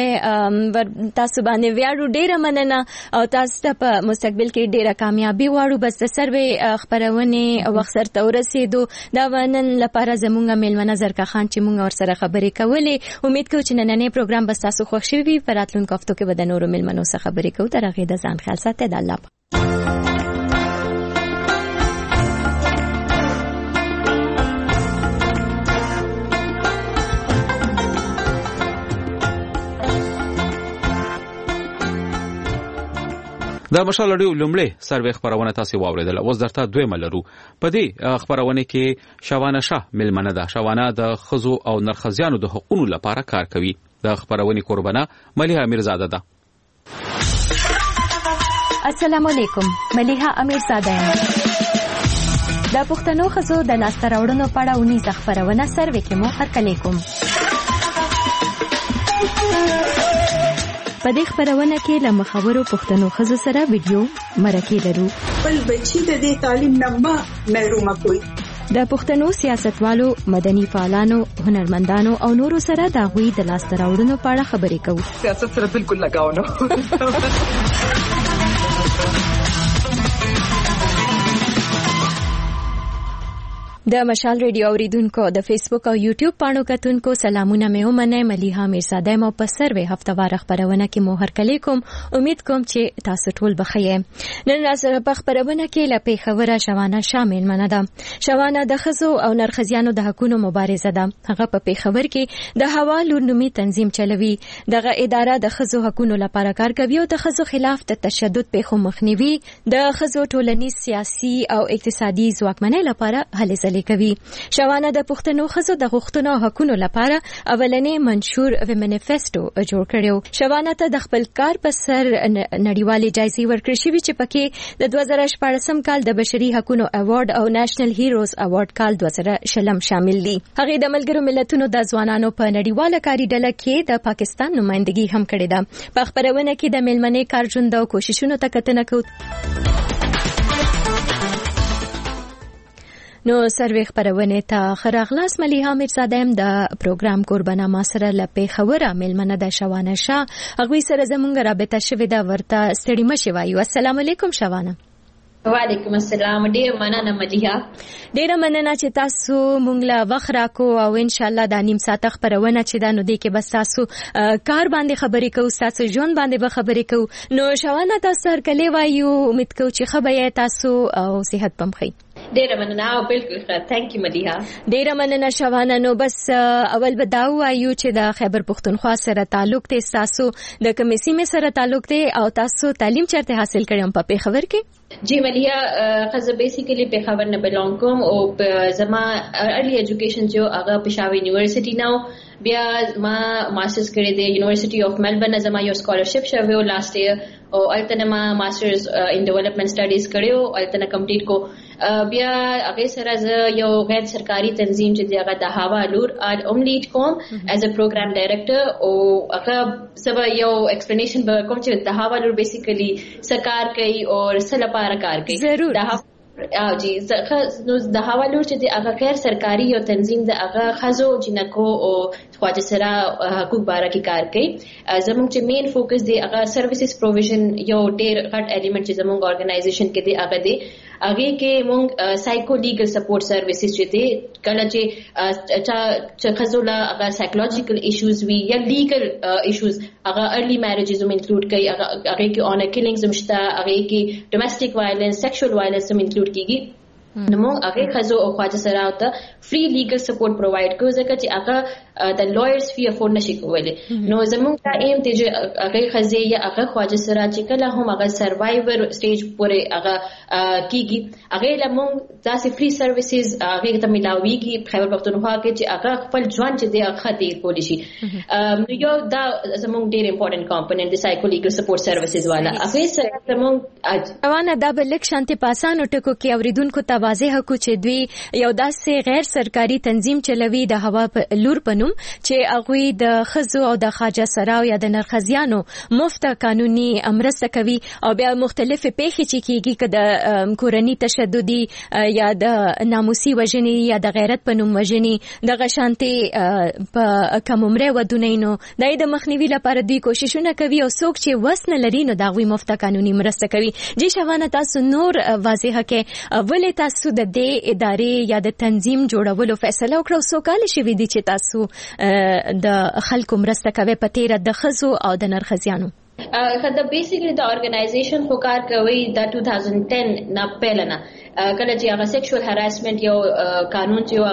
مونږه تاسو باندې ویاړو ډیر مننه او تاسو ته په مستقبل کې ډیره کامیابی واړو بس د سروې خبرونه او اکثر تورسېدو دا ونن لپاره زمونږه مېلمه نظر کا خان چې مونږ ور سره خبرې کولې امید کوم چې نننې پروګرام بس تاسو خوښ شي وي په راتلونکو هفتو کې به د نورو مېلمنو سره خبرې کوو تر هغه د ځان خیال ساتئ د الله د مشال رادیو لومړی سروې خبرونه تاسو واوریدل اوس درته دویمه لرو په دې خبرونه کې شوانه شاه ملمنه ده شوانه د خزو او نرخزیانو د حقوقو لپاره کار کوي د خبرونه قربانه ملیحه امیرزاده ده السلام علیکم ملیحه امیرزاده د پښتنو خزو د لاسته راوړنو په اړه ونی خبرونه سروې کې مو هرکلی کوم په دې خبرونه کې له مخاورو پښتنو خزو سره ویډیو مرکې لرو بل بچی د دې تعلیم نه محروم کوي د پښتنو سیاستوالو مدني فعالانو هنرمندانو او نورو سره د غوي د لاسته راوړنو په اړه خبرې کوو سیاست سره بالکل لگاو نه د مشال ریډیو اوریدونکو د فیسبوک او یوټیوب پاڼو کتونکو سلامونه مې ومنه. ملیحه میرزاده مو په سروې هفتوار خبرونه کې مو هرکلی کوم. امید کوم چې تاسو ټول بخیر. نن راځه په خبرونه کې لپاره خبره شوانه شامل منه ده. شوانه د خزو او نرخزیانو د حقونو مبارزه ده. هغه په پیښور کې د هوا لور نومي تنظیم چلوي. دغه اداره د خزو حقونو لپاره کار کوي او د خزو خلاف د تشدد پیښو مخنیوي د خزو ټولنیز سیاسي او اقتصادي ځواکمنۍ لپاره هلې کوي. شوانه د پښتنو خزو د غوښتنو حقونو لپاره اولنې منشور و منیفیسټو جوړ کړو. شوانه ته د خپل کار په سر نړیوالې جایزې ورکړې شوې چې پکې د 2014 کال د بشري حقونو ایوارډ او نېشنل هیروز ایوارډ کال 2020 شامل دي. هغه د ملګرو ملتونو د ځوانانو په نړیواله کاري ډله کې د پاکستان نمائندګي هم کړې ده. په خبرونه کې د ملمنې کارژوند او کوششونو ته کتنه کوو. نو سروې خبرونه ته خراغلاس ملیحه میرزاده د پروګرام قربانه ما سره لپاره خبره ملمنه د شوانه شاه هغه سره زمونږ رابطه شوې ده ورته ستړي مشي وایو. السلام علیکم شوانه. وعلیکم السلام. ډیر مننه ملیحه. ډیر مننه چې تاسو مونږ لا وخت راکو او ان شاء الله د نیم ساعت خبرونه چې دا نو دی کې بس تاسو کار باندې خبرې کوو تاسو ژوند باندې به خبرې کوو. نو شوانه تاسو هر کله وایو امید کوم چې خبره تاسو او صحت پم خي. ډیره مننه او بالکل ښه. ثانک یو ملیحه. ډیره مننه شوانه. نو بس اول به دا وایو چې د خیبر پختونخوا سره تعلق ته تاسو د کمیسي مې سره تعلق ته او تاسو تعلیم چرته حاصل کړم په پیښور کې؟ جی ملیحه خزه بیسیکلی پیښور نه بلونګ کوم او زما ارلی ایجوکیشن جو هغه پېښور یونیورسيټي نو بیا ما ماسترز کړی دی یونیورسيټي اف ملبورن زما یو سکالرشپ شوی و لاست ایئر او التنه ما ماسترز ان ډیولپمنٹ سټډیز کړیو التنه کمپلیټ کو. بیا هغه سره ز یو غیر سرکاري تنظیم چې هغه د هوا لور لیډ کوم ایز ا پروګرام ډایریکټر او هغه سبا یو ایکسپلینیشن به کوم چې د هوا لور بیسیکلی سرکار کوي او سره لپاره کار کوي. ضرور جی نو د هوا لور چې هغه غیر سرکاري یو تنظیم د هغه خزو جنکو او خواجه سره حقوق باره کې کار کوي. زموږ چې مین فوکس دی هغه سرویسز پروویژن یو ډیر غټ الیمنٹ چې زموږ ارګنایزیشن کې دی هغه دی هغه کې موږ سایکو لیګل سپورټ سرویسز چې دی کله چې خزولا هغه سایکولوژیکل ایشوز وی یا لیګل ایشوز هغه ارلی میریجز هم انکلود کوي. هغه کې اونر کیلینګز هم شته. هغه کې ډومېسټک وایلنس سیکشوال وایلنس هم انکلود کیږي. نو موږ هغه خزو او خواجه سره او ته فری لیګل سپورټ پرووایډ کوو ځکه چې هغه د لایرز فی افورد نشي کولی. نو زموږ دا ایم دی چې هغه خزه یا هغه خواجه سره چې کله هم هغه سروایور سټیج پورې هغه کیږي هغه لمونږ داسې فری سرویسز هغه ته ملاويږي خیبر پختونخوا کې چې هغه خپل ژوند چې دی هغه تیر کولی شي. نو یو دا زموږ ډیر امپورټنت کمپوننت دی سایکو لیګل سپورټ سرویسز والا. هغه سره زموږ اوانه دا بل شانتي پاسانو ټکو کې اوریدونکو ته واضح کو چې دوی یو داسې غیر سرکاري تنظیم چلوي د هوا لور پنوم چې هغه د خزو او د خواجه سراو یا د نرخزیانو مفت قانوني امرسته کوي او بیا مختلف پیښې چې کیږي کده کورنی تشددي یا د ناموسي وژنې یا د غیرت پنوم وژنې د غشانتي په کوم عمره ودونینو دای د مخنیوي لپاره دوی کوششونه کوي او څوک چې وسنه لري نو دغوی مفت قانوني مرسته کوي. جی شوانه تاسو نور واضح کې ولې تاسو د دې ادارې یا د تنظیم جوړولو فیصله وکړو څو کال شوي دي چې تاسو د خلکو مرسته کوي په تیر د خزو او د نرخزیانو؟ خدای بیسیکلی د ارګنایزیشن خو کار کوي د 2010 نه پهلنه کله چې هغه سیکشوال هراسمنت یو قانون چې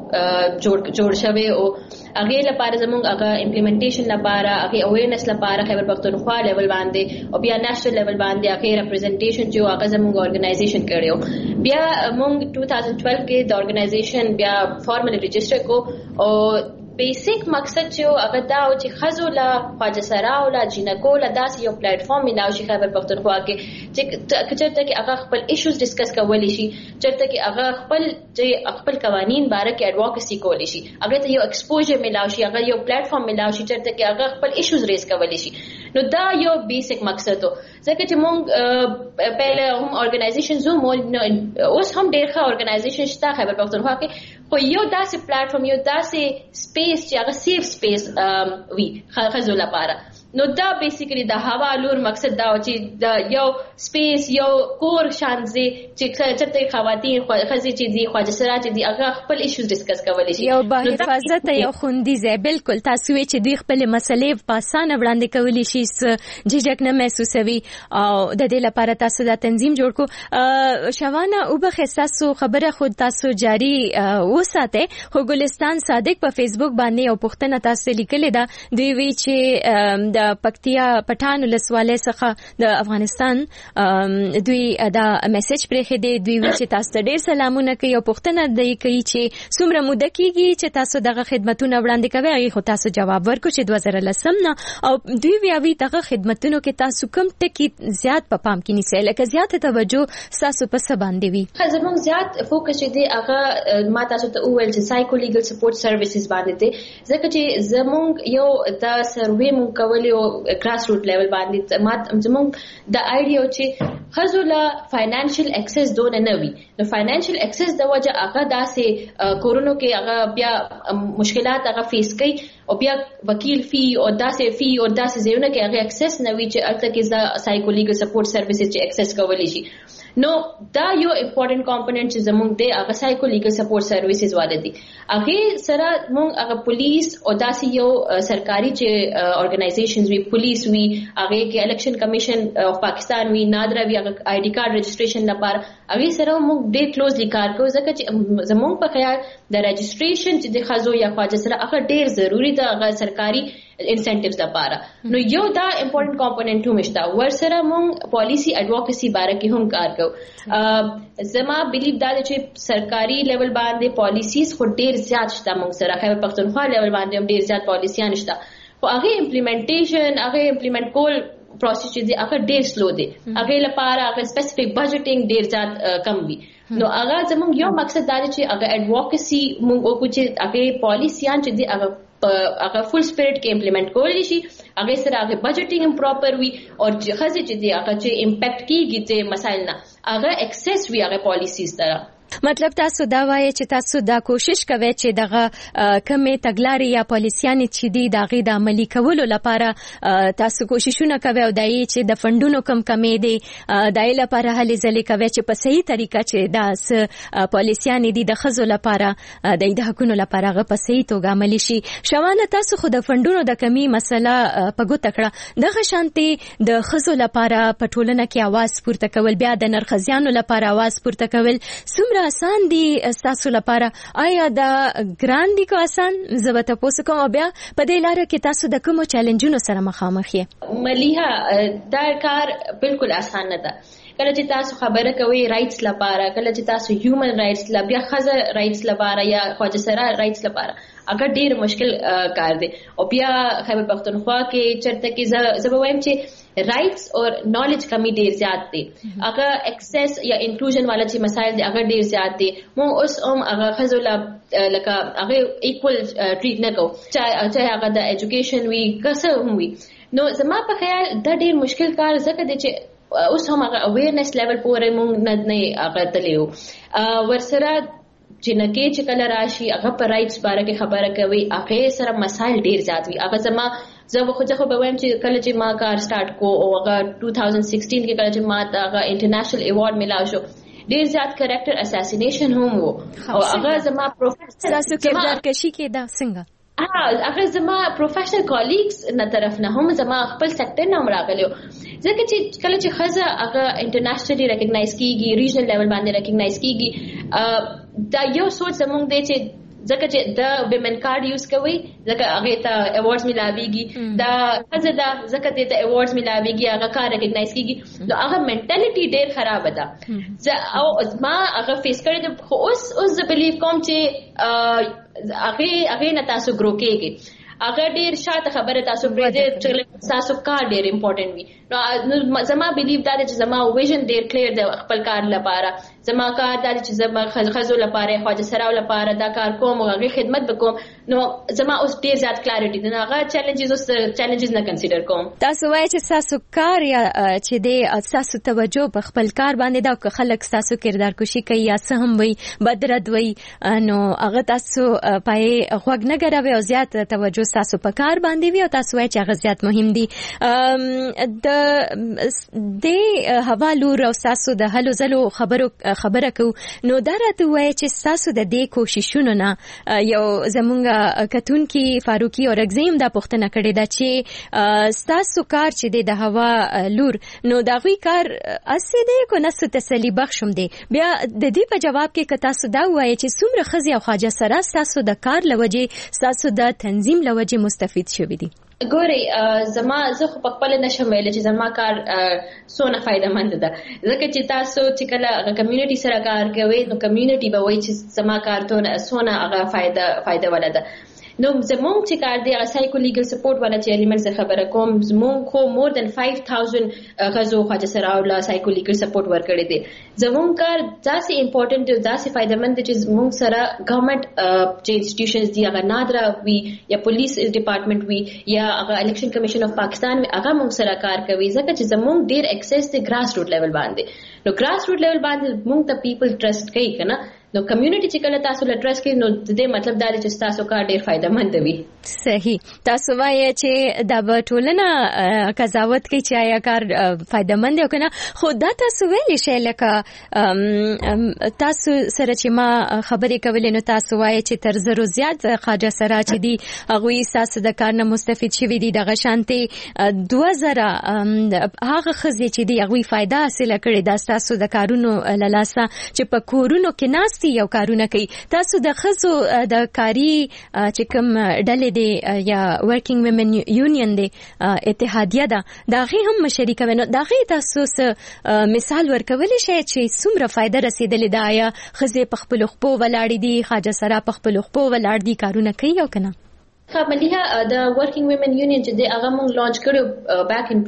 هغه جوړ شوی او هغه لپاره زموږ هغه امپلیمنټیشن لپاره هغه اویرنس لپاره خیبر پختونخوا لیول باندې او بیا نېشنل لیول باندې هغه ریپرزنټیشن چې هغه زموږ ارګنایزیشن کړو. بیا موږ 2012 کې د ارګنایزیشن بیا فارملی رجسټر کو او بیسیک مقصد چې هغه دا او چې خزو لا خواجه سراو لا جنکو لا داسې یو پلیټ فارم ملاوي شي خیبر پختونخوا کې چې چرته کې هغه خپل ایشوز ډیسکس کولی شي چرته کې هغه خپل قوانین باره کې اډوکیسي کولی شي هغه ته یو ایکسپوژر ملاوي شي هغه یو پلیټ فارم ملاوي شي چرته کې هغه خپل ایشوز ریز کولی شي. نو دا یو بیسیک مقصد و ځکه چې موږ پهله هم ارګنایزیشن زو مول اوس هم ډېر ښه ارګنایزیشن شته خیبر پختونخوا کې خو یو داسې پلیټ فارم یو داسې سپیس چې هغه سیف سپیس وي خزو لپاره نو دا بیسیکلی د هوا لور مقصد دا چې د یو سپیس یو کور شانځي چې چته خواتین خزي چې دي خواجه سره چې دي هغه خپل ایشوز ډیسکس کولی شي یو به حفاظت یو خوندي ځای بالکل تاسو چې دوی خپل مسلې په اسانه وړاندې کولی شي جھجک نه محسوسوي او د دې لپاره تاسو دا تنظیم جوړ کو شوانه او به خصاصو خبره خود تاسو جاری وساته خو ګلستان صادق په فیسبوک باندې او پښتنه تاسو لیکلې ده دوی وی چې د پکتیا پټان ولسوالۍ څخه د افغانستان دوی دا میسج پرې دی دوی چې تاسو ډېر سلامونه کوي او پښتنه دی کوي چې څومره موده کېږي چې تاسو دغه خدماتونه وړاندې کوي هغه خو تاسو جواب ورکړو چې 2010 نه او دوی وی دغه خدماتونو کې تاسو کوم ټکی زیات په پام کې نیسئ لکه زیات توجه تاسو په څه باندې وي زموږ زیات فوکس دی هغه ما تاسو ته وویل چې سایکو لیګل سپورټ سرویسز باندې دی ځکه چې زموږ یو د سروې مونږ کولې ګراس روټ لیول باندې زموږ د ایډیا چې خزولا فاینانشل ایکسس دونه نه وي نو فاینانشل ایکسس د وجه هغه داسې کورونو کې هغه بیا مشکلات هغه فیس کوي او بیا وکیل فی او داسې فی او داسې ځایونه کې هغه ایکسس نه وي چې الته کې سایکو لیګل سپورټ سرویسز چې ایکسس کولی شي نو دا یو امپورټنٹ کمپوننت چې زموږ د هغه سایکو لیګل سپورټ سرویسز والے دي هغه سره موږ هغه پولیس او داسې یو سرکاري چې اورګنایزیشنز وی پولیس وی هغه کې الیکشن کمیشن اف پاکستان وی نادرا وی هغه آی ډی کارت رجسٹریشن لپاره هغه سره موږ ډېر کلوزلی کار کوو ځکه چې زموږ په خیال د رجسٹریشن چې د خزو یا خواجه سره هغه ډېر ضروری ده هغه سرکاري انسنټیوز لپاره نو یو دا امپورټنٹ کمپوننت هم شته ورسره موږ پالیسی اډوکیسی باره کې هم کار کوو زما بیلیف دا چې سرکاري لیول باندې پالیسیز خو ډېر زیات شته موږ سره خیبر پختونخوا لیول باندې هم ډېر زیات پالیسیان شته خو هغه امپلیمنټیشن هغه امپلیمنٹ کول پروسیس چې دی هغه ډېر سلو دی هغه لپاره هغه سپیسیفیک بجټینګ ډېر زیات کم وي نو هغه زموږ یو مقصد دا چې هغه اډوکیسی موږ وکړو چې هغه پالیسیان چې دی هغه فل سپیریټ کې امپلیمنٹ کولی شي هغه سره هغه بجټینګ هم پراپر وي او چې خزي چې دی هغه چې امپیکټ کیږي چې مسایل نه هغه ایکسس وي هغه پالیسیز سره مطلب تاسو دا وایي چې تاسو دا کوشش کوئ چې دغه کمې تګلارې یا پالیسیانې چې دي دغه د عملي کولو لپاره تاسو کوششونه کوئ او دای چې د فندونو کم کمې دي دای لپاره هلې ځلې کوي چې په صحیح طریقه چې دا پالیسیانې دي د خزو لپاره د حقونو لپاره هغه په صحیح توګه عملي شي شوانه تاسو خو د فندونو د کمی مسله په ګوته کړه دغه شانتي د خزو لپاره په ټولنه کې आवाज پورته کول بیا د نرخزیانو لپاره आवाज پورته کول څومره آسان دي تاسو لپاره آیا دا ګران دي که آسان زه به تاسو کوم بیا په دې لار کې تاسو د کوم چیلنجونو سره مخامخ یې ملیحه دا کار بالکل آسان نه ده کله چې تاسو خبره کوي رائټس لپاره کله چې تاسو هیومن رائټس لا بیا خزه رائټس لپاره یا خواجه سره رائټس لپاره هغه ډیر مشکل کار دی او بیا خیبر پختونخوا کې چرته کې زه وایم چې رائټس او نالج کمی ډیر زیات دي هغه ایکسس یا انکلوژن والا چې مسایل دي هغه ډیر زیات دي مو اوس هغه خزولا لکه هغه ایکوال ټریټ نه کو چې هغه د ایجوکیشن وی کسه هم وی نو زما په خیال دا ډیر مشکل کار زکه دي چې اوس هم هغه اویرنس لیول پورې مونږ نه هغه تلیو ورسره چې نکې چې کله راشي هغه پر رائټس باره کې خبره کوي هغه سره مسایل ډیر زیات وي هغه زما زه خو به وایم چې کله چې ما کار سٹارټ کو او هغه 2016 کې کله چې ما هغه انټرنیشنل ایوارډ ملاو شو ډیر زیات کریکټر اساسینیشن هم وو او هغه زما پروفیسر تاسو کردار کشي کې دا څنګه هغه زما پروفیشنل کالیګز نه طرف نه هم زما خپل سیکټر نه راغلیو ځکه چې کله چې خزه هغه انټرنیشنلی ریکګنایز کیږي ریجنل لیول باندې ریکګنایز کیږي دا یو سوچ زموږ دی چې ځکه چې د ویمن کارت یوز کوي ځکه هغه ته ایوارډز ملاويږي دا خزه دا ځکه ته ایوارډز ملاويږي هغه کار ریکګنایز کیږي نو هغه منټالیټي ډیر خراب ده او ما هغه فیس کړی خو اوس زه بلیو کوم چې هغه نه تاسو ګرو کېږي هغه ډیر شاته خبره تاسو پرې چې تاسو کار ډیر امپورټنت وي نو زما بلیو دا چې زما ویژن ډیر کلیر دی خپل کار لپاره زما کار د چې زما خزو لپاره خواجه سراو لپاره دا کار کوم او هغه خدمت وکوم نو زما اوس ډیر زیات کلیریټي ده هغه چیلنجز نه کنسیډر کوم. تاسو وایي چې تاسو کار یا چې د تاسو توجه په خپل کار باندې دا که خلک تاسو کردار کوشي کوي یا څه هم وي بدرد وي نو هغه تاسو پای غوږ نه ګروي او زیات توجه تاسو په کار باندې وي او تاسو وایي چې هغه زیات مهم دي. د حوالو او تاسو د هلو زلو خبره کو نو دا راته وایي چې تاسو د دې کوششونو نه یو زمونږ کتونکي فاروقي او رغزیم دا پوښتنه کړې ده چې تاسو کار چې د هوا لور نو دا غوي کار اسې دی کو نس تسلی بخښم دی بیا د دې په جواب کې که تاسو دا وایي چې څومره خزي او خواجه سره تاسو د کار لوجه تاسو د تنظیم لوجه مستفید شوي دي. ګوري زه خو په خپل نشم ویل چې زما کار سونه فائدہ مند ده ځکه چې تاسو چې کله کمیونټي سره کار کوي نو کمیونټي به وایي چې زما کار ته سونه هغه فائدہ ولا ده. نو زمونږ چې کار دی سایکو لیګل سپورټ والا چې الیمنټ څخه خبره کوم زمونږ خو مور دن 5000 غزو خواجه سراو لا سایکو لیګل سپورټ ورکړي دي. زمونږ کار ځاسې امپورټنټ دی ځاسې فائدمند دی چې زمونږ سره ګورنمنت چې انسټیټیوشنز دی هغه نادرا وي یا پولیس ډپارټمنټ وي یا هغه الیکشن کمیشن اف پاکستان وي هغه موږ سره کار کوي ځکه چې زمونږ ډیر ایکسس دی ګراس روټ لیول باندې. نو ګراس روټ لیول باندې موږ ته پیپل ټرست کوي کنه نو کمیونټي چې کله تاسو لټرس کې نو دې مطلب دا دی چې تاسو کار ډیر فائدہ مند وي. صحیح. تاسو وایي چې دا به ټولنه قضاوت کوي چې آیا کار فائدہ مند دی کنه خو دا تاسو ویلې شئ لکه تاسو سره چې ما خبرې کولې نو تاسو وایي چې تر زرو زیات خواجه سره چې دی هغه تاسو د کار نه مستفید شوي دي دغه شانتي 2000 هغه خزي چې دی هغه فائدہ حاصل کړي دا تاسو د کارونو لاسه چې په کورونو کې ناس یو کارونه کوي. تاسو د خزو د کاری چې کوم ډلې دی یا ورکینګ ویمن یونین دی اتحادیه ده دا غي هم مشرک ونه دا غي تاسو مثال ورکولې شي چې څومره فائدہ رسیدلې ده یا خزه په خپل خپو ولاړې دي خواجه سره په خپل خپو ولاړ دي کارونه کوي او کنه. مليها the working women union چې د هغه مونږ لانچ کړو back in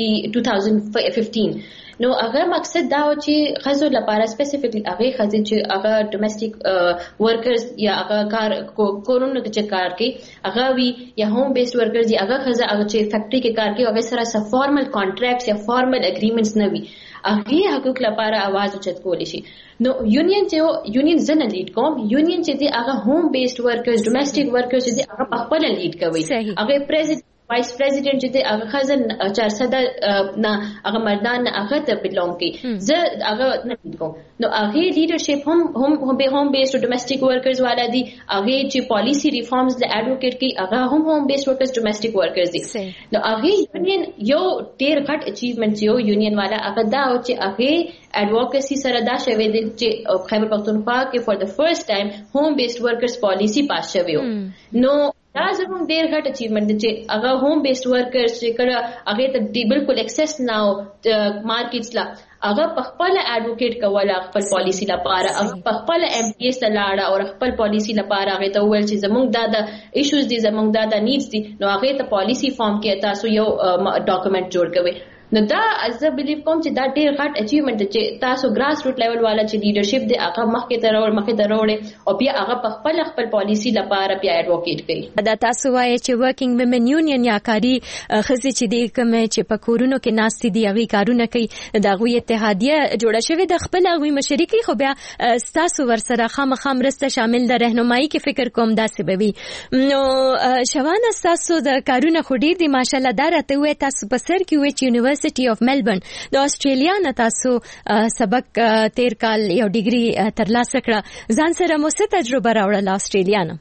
2015 نو هغه مقصد دا و چې خزو لپاره سپیسیفیکلی هغه خزې چې هغه ډومېسټک ورکرز یا هغه کار کورونو کې کار کوي هغه وی یا هوم بیسډ ورکرز یا هغه خزه هغه چې فیکټری کې کار کوي هغه سره فارمل کانټریکټس یا فارمل اګریمنټس نه وي هغه حقوق لپاره आवाज اوچت کولی شي. نو یونین زنه لیډ کوم یونین چې دی هغه هوم بیسډ ورکرز ډومېسټک ورکرز چې دی هغه خپل لیډ کوي هغه پریزیډنټ وایس پریزیډنټ چې هغه خزن 400 نه هغه مردان هغه ته بیلونګ کوي زه هغه نه کوم نو هغه لیډرشپ هم بیسډ ډومېسټک ورکرز والا دي هغه چې پالیسی ریفارمز له اډوکیټ کوي هغه هم بیسډ ورکرز ډومېسټک ورکرز دي. نو هغه یونین یو ډیر غټ اچیومنت یو یونین والا هغه دا او چې هغه ایڈوکیسی سره دا شوی دی چې خیبر پختونخوا کې فور د فرست ټایم هوم بیسډ ورکرز پالیسی پاس شوی نو دا زموږ ډیر غټ اچیومنت دی چې هغه هوم بیسډ ورکرز چې کله هغه ته بالکل ایکسس ناو مارکیټس لا هغه خپل اډوکیټ کوله خپل پالیسی لپاره خپل ایم پی ایس ته لاړه او خپل پالیسی لپاره هغه ته ویل چې زموږ دا ایشوز دي زموږ دا نیډز دي نو هغه ته پالیسی فارم کې تاسو یو ډاکومنٹ جوړ کوئ. نو دا از بلیو کوم چې دا ډیر غټ اچیومنت چې تاسو ګراس روټ لیول والا چې لیډرشپ دی هغه مخکې ته راوړي او بیا هغه خپل پالیسی لپاره بیا ایڈوکیټ کوي. دا تاسو وایي چې ورکینګ ویمن یونین یا کاری خزي چې دی کوم چې په کورونو کې ناستې دی هغه کارونه کوي دا غوي اتحادیه جوړه شوې د خپل غوي مشرکی خو بیا تاسو ورسره خامخا مرسته شامل د رهنمایي کې فکر کوم داسې به وي. نو شوانه تاسو د کارونه خو ډیر دي ماشالله دا راته وې تاسو په سر کې وې چې یونیورسيټي اف ملبورن د استرالیا نه تاسو سبق 13 کال یو ډیګري ترلاسه کړه ځان سره مو څه تجربه راوړله استرالیا نه؟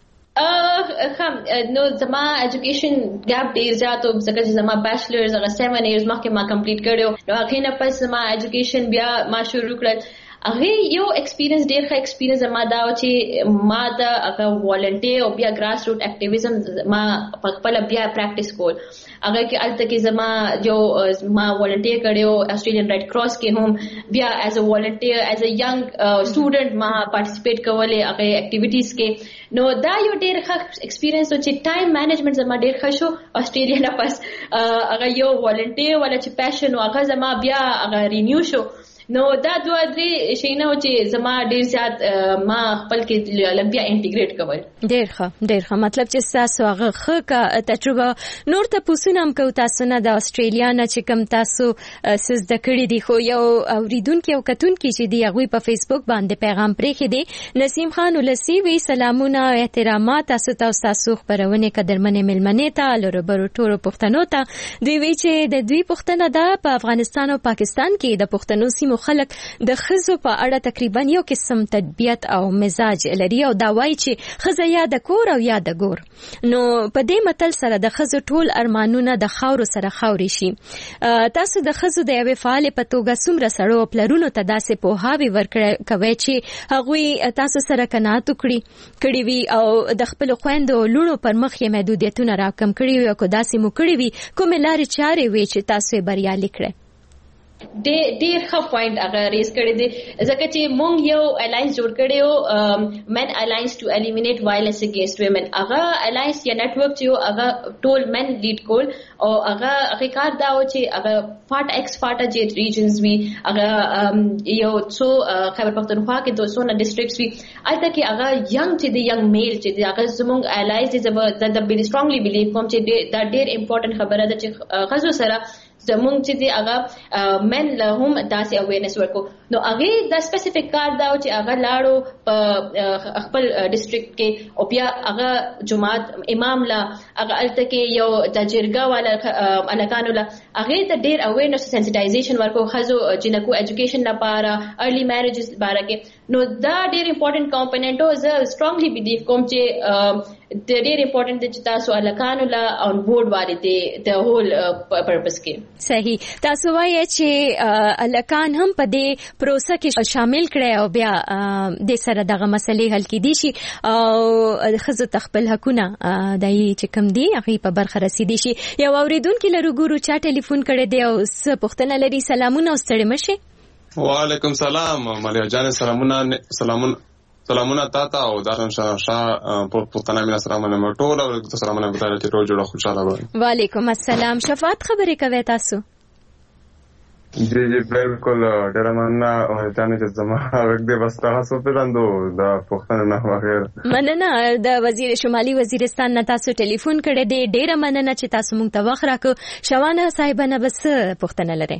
نو زما ایجوکیشن ګاپ ډیر زیات او ځکه چې زما بیچلرز هغه 7 ایئرز مخکې ما کمپلیټ کړو نو هغه نه پس زما ایجوکیشن بیا ما شروع کړل هغه یو ایکسپیرینس ډیر ښه ایکسپیرینس ما دا چې ما دا هغه والنټیر او بیا ګراس روټ اکټیویزم ما خپل بیا پریکټیس کول هغه کې الته کې زما جو ما والنټیر کړو استریلیان ریډ کراس کې هم بیا ایز ا والنټیر ایز ا ینګ سټوډنټ ما پارټیسپیټ کولې هغه اکټیویټیز کې نو دا یو ډیر ښه ایکسپیرینس او چې ټایم مینجمنت زما ډیر ښه شو استرالیا نه پس هغه یو والنټیر ولا چې پېشن او هغه زما بیا هغه رینیو شو نو دا دوه درې شیونه چې زما ډیر زیات ما خپل کې لګیا انټیګریټ کول. ډیر ښه مطلب چې تاسو هغه ښه تجربه نور ته پوسونم کو تاسو نه د استرالیا نه چې کوم تاسو سز د کړی دی خو یو اوریدونکو او کتونکو چې دی هغه په فیسبوک باندې پیغام پرې دی نسیم خان ولسی وی سلامونه او احترامات تاسو خبرونه قدرمنې ملمنې ته لوربرو ټولو پښتنو ته دوی وی چې د دوی پښتنه ده په افغانستان او پاکستان کې د پښتنو سیمو خلک د خزو په اړه تقریبا یو قسم تدبیت او مزاج لري او دا وایي چې خزه یا د کور او یا د ګور. نو په دې متل سره د خزو ټول ارمانونه د خاورو سره خاوري شي. تاسو د خزو د یوې فعال په توګه څومره سړو پلرونو ته داسې پوهاوی ورکړی کوي چې هغوی تاسو سره قناعت کړی وي او د خپل خويندو لونو پر مخ یې محدودیتونه راکم کړی وي او کو داسې مو کړی وي کومه لارې چارې وي چې تاسو یې بریالي کړئ. ډیر ښه پوینټ هغه ریز کړی دی ځکه چې مونږ یو الاینس جوړ کړیو مین الاینس ټو الیمینیټ وایلنس اگینسټ ویمن. هغه الاینس یا نیټورک چې هغه ټول مین لیډ کول او هغه کار دا و چې هغه فاټا جیټ ریجنز وی هغه یو څو خیبر پختونخوا کې 200 نه ډیسټریکټس وی البته کې هغه ینګ چې دی ینګ میل چې دی هغه زمونږ الایز دی د بیل سټرونګلی بیلیو کوم چې دا ډیر امپورټنت خبره ده چې غزو سره زمونږ چې دی هغه men له هم داسې اویرنس ورکو. نو هغه د سپیسیفیک کار دا چې هغه لاړو په خپل ډیسټریکټ کې او بیا هغه جماعت امام لا هغه الته کې یو د جرګه والا الکانو لا هغه د ډیر اویرنس سنسټایزیشن ورکو خزو جنکو ایجوکیشن لپاره ارلی میریجز لپاره کې. نو دا ډیر امپورټنت کمپوننټ او زه سټرونګلی بیلیو کوم چې د ډیر امپورټنت چې تاسو الکانو لا اون بورډ واره دي د هول پرپس کې. صحیح تاسو وایي چې الکان هم په دې پروسه کې شامل کړي او بیا د سره دغه مسلې حل کړي شي او خزو تخپل حقونه دای چې کم دی هغه په برخه رسیدي شي. یو اوریدونکو لرو ګورو چا ټلیفون کړي دی او څه پوښتنه لري. سلامونه ستړي مشه. وعلیکم سلام مالیا جان سلامونه تاته او دارن شاه پښتنه مې سلامونه ټول او سلامونه به تاسو ټول جوړه خوشاله وای. وعلیکم السلام. شفاعت خبرې کوي تاسو؟ جی بالکل ډیر مننه او ځان چې زما وګړي بس تاسو په لاندو د پښتنه نه واخیر مننه د وزیر شمالي وزیرستان نه تاسو ټلیفون کړی دی. ډیر مننه چې تاسو مونږ ته وخت راکړو. شوانه صاحبانه بس پښتنه لري.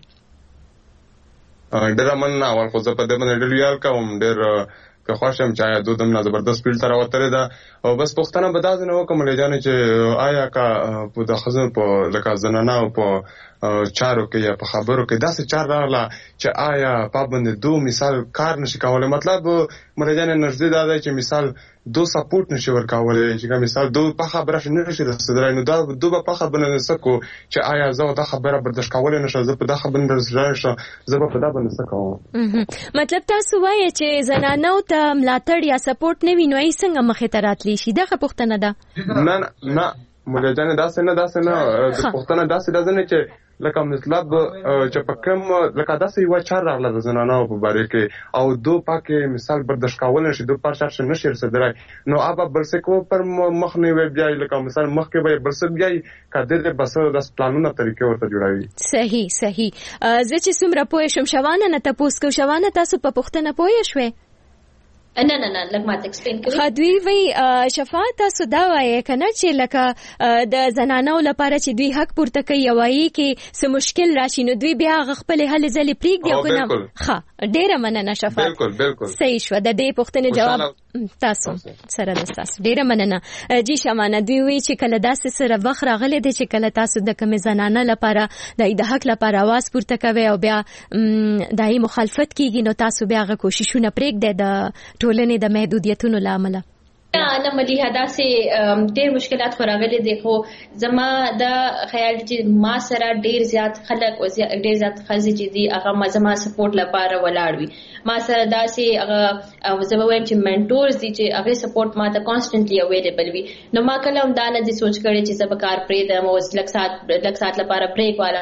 ډیر مننه او خو زه په دې باندې ډیر یال کوم ډیر که خوشم چې دودم نه زبردست فیل تر وتره ده او بس پښتنه بداز نه وکم لجانه چې آیا کا په د خزن په لکه زنانه او په چارو کې یا په خبرو کې داسې چار راغله چې آیا پابند دو مثال کار نشي کولای. مطلب مرجانه نږدې دا دی چې مثال دو سپورټ نشي ورکولای چې مثال دو په خبره نشي رسیدای. نو دا دو په خبره نه سکو چې آیا زه دا خبره برداشت کولای نشم زه په دا خبره نشم زه په دا باندې سکو. مطلب تاسو وایي چې زنانو ته ملاتړ یا سپورټ نه ویني څنګه مخه تراتلی شي دا پښتنه ده نه مرجانه داسې نه د پښتنه داسې نه چې لکه مطلب چې په کوم لکه داسې یو چار راغله د زنانو په باره کې او دو پاکه مثال برداشت کول نشي دو پر شرط نشي رسیدای. نو ابا برسکو پر مخ نه وی بیا لکه مثال مخ کې به برس بیا کده بس د پلانونو طریقې ورته جوړوي. صحیح زه چې څومره پوه شم شوانه نه تاسو کو شوانه تاسو په پښتنه پوه شوي؟ نه لږ ماته ایکسپلین کړئ. خدوی وی شفاعت تاسو دا وایي کنه چې لکه د زنانو لپاره چې دوی حق پورته کوي وایي کې څه مشکل راشي نو دوی بیا خپل هلې ځلې پریږدي او کنه. ښه ډیره مننه شفاعت. بالکل صحیح شو د دې پوښتنې جواب تاسو سره د تاسو ډیره مننه. جی شمانه دوی وی چې کله داسې سره وخت راغلی دی چې کله تاسو د کوم زنانه لپاره د حق لپاره आवाज پورته کوي او بیا دای مخالفت کیږي نو تاسو بیا غو کوششونه پریږدئ د ټولنې د محدودیتونو لامل. نه مليها داسې ډېر مشکلات خورغلي دي خو زما د خیال چې ما سره ډېر زیات خلک او ډېر زیات خزي چې دي هغه زما سپورټ لپاره ولاړ وي. ما سره داسې هغه زما وایم چې منټورز دي چې هغه سپورټ ما ته کانستنټلی اویلیبل وي. نو ما کله هم دا نه دي سوچ کړی چې زه به کار پرې دم او لږ ساعت لپاره بریک والا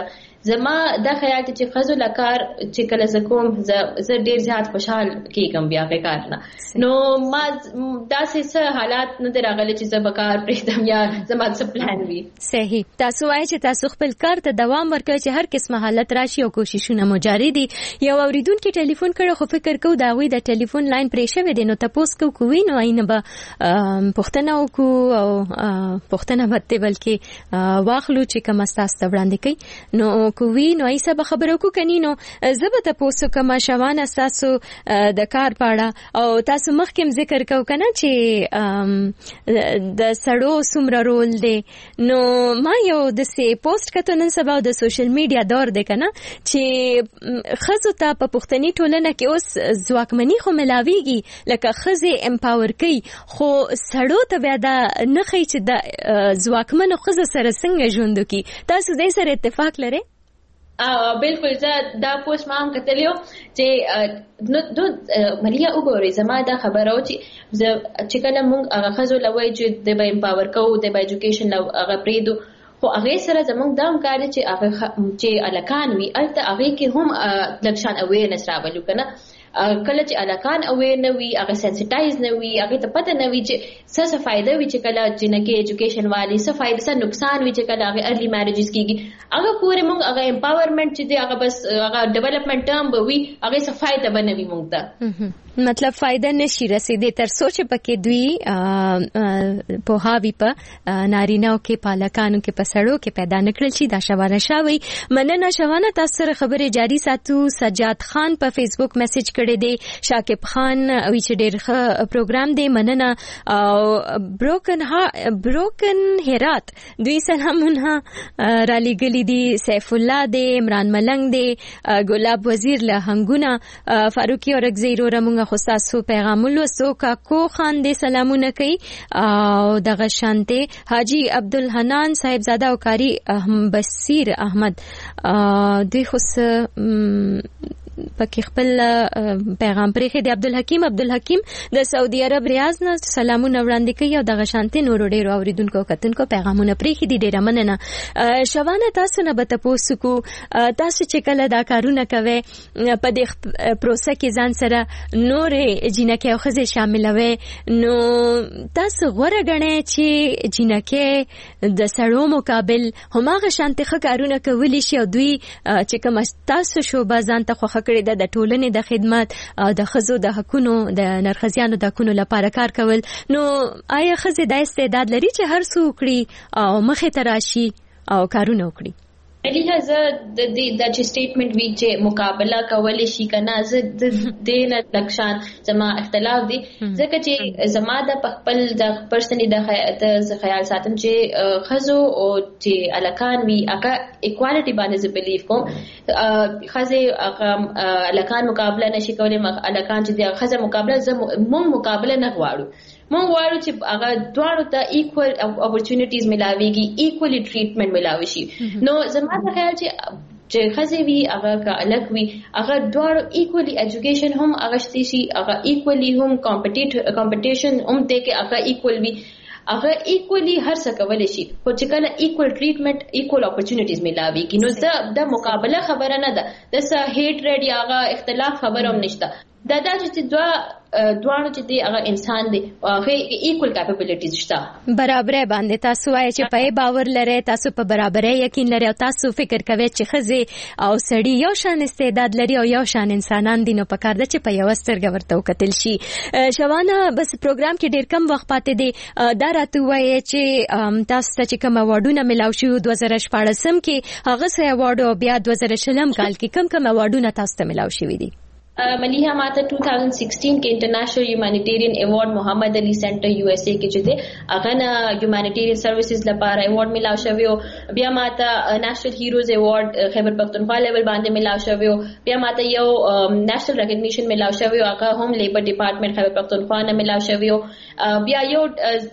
زما دا خیال چې خزو لکار چې کله زکوم ز ډیر زیات خوشحال کېږم بیا په کار نه نو ما داسې څه حالات نه راغلي چې زبکار پرېدم یا زما څه پلان وي. صحیح. تاسو وایي چې تاسو خپل کار ته دوام ورکوئ چې هر قسمه حالت راشي او کوششونه مو جاري دي. یو اوریدونکو ټلیفون کړو خو فکر کو دا وی د ټلیفون لاین پرې شوی دی نو تاسو کوی نو اینه به پښتنه وکړو او پښتنه مته بلکې واخلو چې کوم تاسو وړاندې کوي نو کوی نو ایسه به خبرو کو کني نو زبته تاسو کوم شوانه تاسو د کار پاړه او تاسو مخکې ذکر کو کنه چې د سړو سمره رول دی نو ما یو د سي پوسټ کته نن سبا د سوشل میډیا دور دی کنه چې خزو ته په پښتني ټولنه کې اوس ځواکمني خو ملاويږي لکه خزه امپاور کوي خو سړو ته بیا دا نه خي چې د ځواکمنو خزه سره څنګه ژوند کوي. تاسو دې سره اتفاق لرئ؟ بالکل دا پوسټ ما هم کتلیو چې نو ملیا وګورئ زما دا خبره و چې کله موږ هغه خزو لوي چې د به امپاور کوو د به ایجوکیشن هغه پریدو خو هغه سره زموږ دا هم کار چې هغه چې الکان وي الته هغه کې هم لکشان اویرنس راولو کنه کله چې الکان اویر نه وي هغه سنسټایز نه وي هغه ته پته نه وي چې څه فائدہ وي چې کله جنکه ایجوکیشن والی څه فائدہ څه نقصان وي چې کله هغه ارلی میریجز کیږي هغه پوره موږ هغه امپاورمنت چې دی هغه بس هغه ډیولپمنٹ ټرم به وي هغه څه فائدہ بنوي موږ ته مطلب فائدہ نشي رسیدې تر سوچ پکې دوی په هاوی په نارینهو کې پالکانو کې پسړو کې پیدا نکړل شي دا شوانه شاوي مننه شوانه تاسو سره خبره جاری ساتو. سجاد خان په فیسبوک میسج کړی دی شاکب خان وی چې ډېر ښه پروګرام دی مننه او بروکن هرات دوی سلامونه را لګلی دي سیف الله دی عمران ملنګ دی ګلاب وزیر له هنګونه فاروقي اورګزی رمو خو تاسو پیغامولو سو کا کو خان دې سلامونه کوي او دغه شانته حاجی عبدالحنان صاحبزاده او کاری بصیر احمد دوی خو پکې خپل پیغام پرې دی عبدالحکیم د سعودي عرب ریاض نه سلامونه وړاندې کوي او دغه شانته نور ډېر اوریدونکو کتونکو پیغامونه پرې دي ډېر مننه. شوانه تاسو نه به تاسو کو تاسو چې کله دا کارونه کوي په دې پروسه کې ځان سره نور جنکه او خزه شاملوي نو تاسو غوړه غنئ چې جنکه د سړو مقابل هماغه شانته کارونه کولی شي او دوی چې کوم تاسو شوبه ځان ته کړی د ټولنې د خدمت د خزو د حقونو د نرخزیانو د حقونو لپاره کار کول نو آیا خزه د استعداد لري چې هر څه وکړي او مخې ته راشي او کارونه وکړي؟ لہذا د چې سټیټمنټ وی چې مقابله کولای شي کنه زه د دین لکشان زما اختلاف دي ځکه چې زما د خپل د پرسنلی د خیال ساتم چې خزو او چې الکان وی هغه ایکوالټي باندې زه بیلیف کوم خزه هغه الکان مقابله نشي کولای الکان چې د خزه مقابله زه مونږ مقابله نه غواړو مونږ غواړو چې هغه دواړو ته ایکوال اپورچونټیز ملاويږي ایکوالي ټریټمنټ ملاوي شي نو زما د خیال چې خزه وی هغه کا الګ وی هغه دواړو ایکوالي ایجوکیشن هم هغه شتي شي هغه ایکوالي هم کمپټیشن هم ته کې هغه ایکوال وی هغه ایکوالي هر څه کولای شي خو چې کله ایکوال ټریټمنټ ایکوال اپورچونټیز ملاويږي نو د مقابله خبره نه ده د څه هیټ ریډ یا هغه اختلاف خبره هم نشته دا چې دوانو چې دی هغه انسان دی هغه ایکوال کیپابیلیټیز شته برابرۍ باندې تاسو وایي چې په باور لري تاسو په برابرۍ یقین لري او تاسو فکر کوئ چې خزه او سړی یو شان استعداد لري او یو شان انسانان دي نو په کار ده چې په یو سترګه ورته وکتل شي. شوانه بس پروګرام کې ډیر کم وخت پاتې دی دا راته وایي چې تاسو ته چې کوم اوارډونه ملاو شي 2014 کې هغه سه اوارډ بیا 2016 کال کې کوم اوارډونه تاسو ته ملاو شي دي؟ ملیحه ماته 2016 کې انټرنیشنل هیومانیټیرین ایوارډ محمد علي سنټر یو اس اے کې چې دی هغه نه هیومانیټیرین سروسز لپاره ایوارډ ملاو شوی او بیا ماته نېشنل هیروز ایوارډ خیبر پختونخوا لیول باندې ملاو شوی او بیا ماته یو نېشنل ریکګنیشن ملاو شوی او هغه هم لیبر ډپارټمنټ خیبر پختونخوا نه ملاو شوی او بیا یو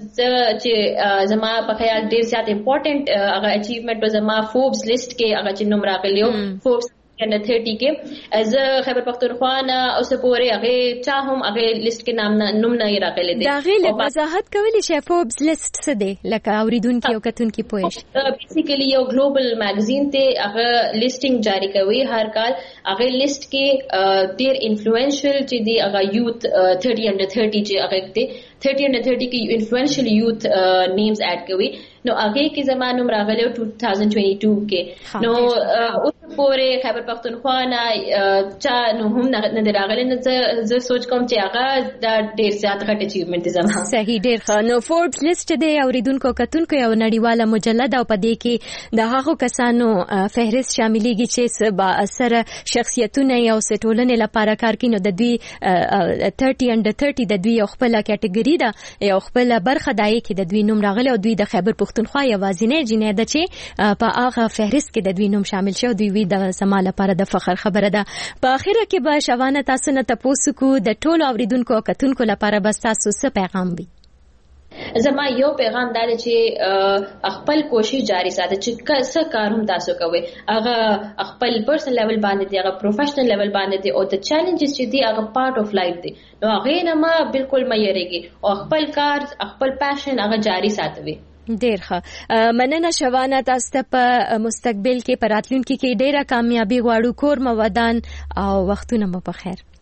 چې زما په خیال ډیر زیات امپورټنٹ هغه اچیومنٹ زما فوربس لیست کې هغه چې نوم راغلیو فوربس under 30 کې از خیبر پختونخوا نه اوس پورې هغه چا هم هغه لیست کې نوم نه راغلی دی. دا غي وضاحت کولی شي فوربس لیست څه دی لکه اوریدونکو او کتونکو پوهش. بیسیکلی یو ګلوبل میگزین ته هغه لیسټینګ جاری کوي هر کال. هغه لیست کې ډیر انفلوئنشل چې دی هغه یوث 30 under 30 چې هغه ته 30 under 30 کې انفلوئنشل یوث نیمز اډ کوي. نو هغه کې زمانو راغلی 2022 کې نو اوس پورې خیبر پختونخوا نه چا نو هم نه راغلی. نو زه سوچ کوم چې هغه دا ډیر زیات غټ اچیومنت دی زما. صحیح ډیر ښه. نو فوربس لیست دی اوریدونکو کتونکو یو نړیواله مجله ده او په دې کې د هغو کسانو فهرست شاملېږي چې با اثر شخصیتونه یو ټولنې لپاره کار کوي. نو د دوی 30 under 30 د دوی یو خپل کټګوري ده یو خپل برخه دای کې د دوی نوم راغلی او دوی د خیبر پختونخوا یوازینی جنې ده چې په هغه فهرست کې د دوی نوم شامل شو. دوی د سما لپاره د فخر خبره ده. په اخره کې به شوانه تاسو نه تاسو کو د ټولو اوریدونکو او کتونکو لپاره بس تاسو څه پیغام وي؟ زما یو پیغام دا دی چې خپل کوشش جاری ساتئ چې څه کار هم تاسو کوئ هغه خپل پرسنل لیول باندې دی هغه پروفیشنل لیول باندې دی او د چیلنجز چې دی هغه پارت اف لایف دی. نو هغه نه ما بالکل مې یریږي او خپل کار خپل پاشن هغه جاری ساتوي. ډیر ښه. مننه شوانه تاسو ته په مستقبل کې په راتلونکي کې ډیره کامیابی غواړو. کور مو ودان او وختونه مو په خیر.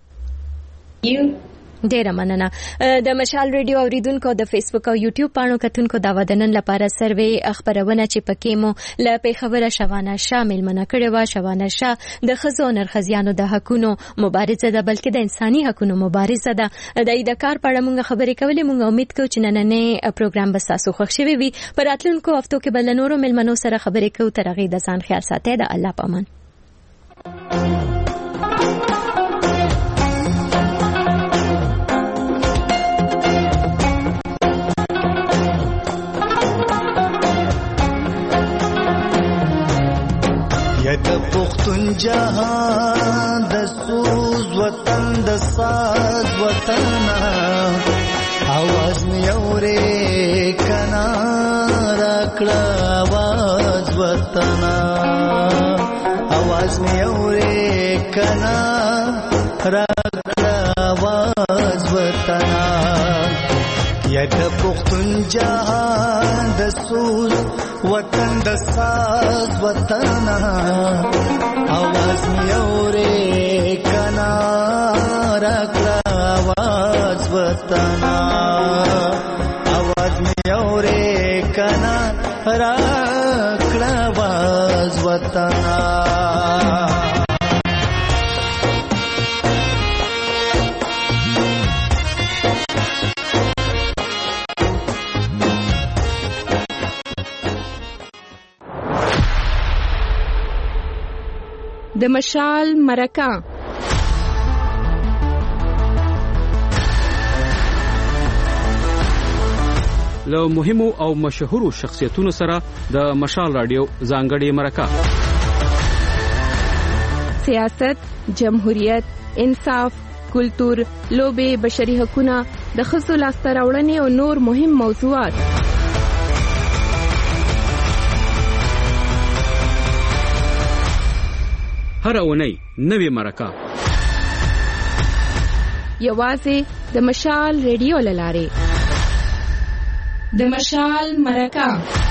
ډیره مننه. د مشال ریډیو اوریدونکو د فیسبوک او یوټیوب پاڼو کتونکو دا ودنن لپاره سروي خبرونه چې پکې مو ل پیښوره شوانه شامل منه کړي وا. شوانه شاه د خزو نرخزیانو د حقونو مبارزه ده بلکې د انساني حقونو مبارزه ده. د کار په اړه موږ خبرې کولې. موږ امید کوو چې نننې پروګرام به تاسو خوښ شوي وي. په راتلونکو هفتو کې بل نورو ملمنو سره خبرې کوو. تر هغې د ځان خیال ساتئ. د الله په امان. د پختون جهان د سوز وطن د ساز وطن आवाज مې اورې کنا راکړه आवाज وطن आवाज مې اورې کنا راکړه आवाज وطن یا د پختون جهان د سوز وطن د ساز وطن आवाज مې اورې کنا راکړه आवाज وطن आवाज مې اورې کنا راکړه आवाज وطن. د مشال مرکه له مهمو او مشهورو شخصیتونو سره د مشال رادیو ځانګړې مرکه. سیاست، جمهوریت، انصاف، کلتور، لوبې، بشري حقوقونه، د ښځو لاسته راوړنې او نور مهم موضوعات. هر اونۍ نوې مرکه یوازې د مشال ریډیو لاره. د مشال مرکه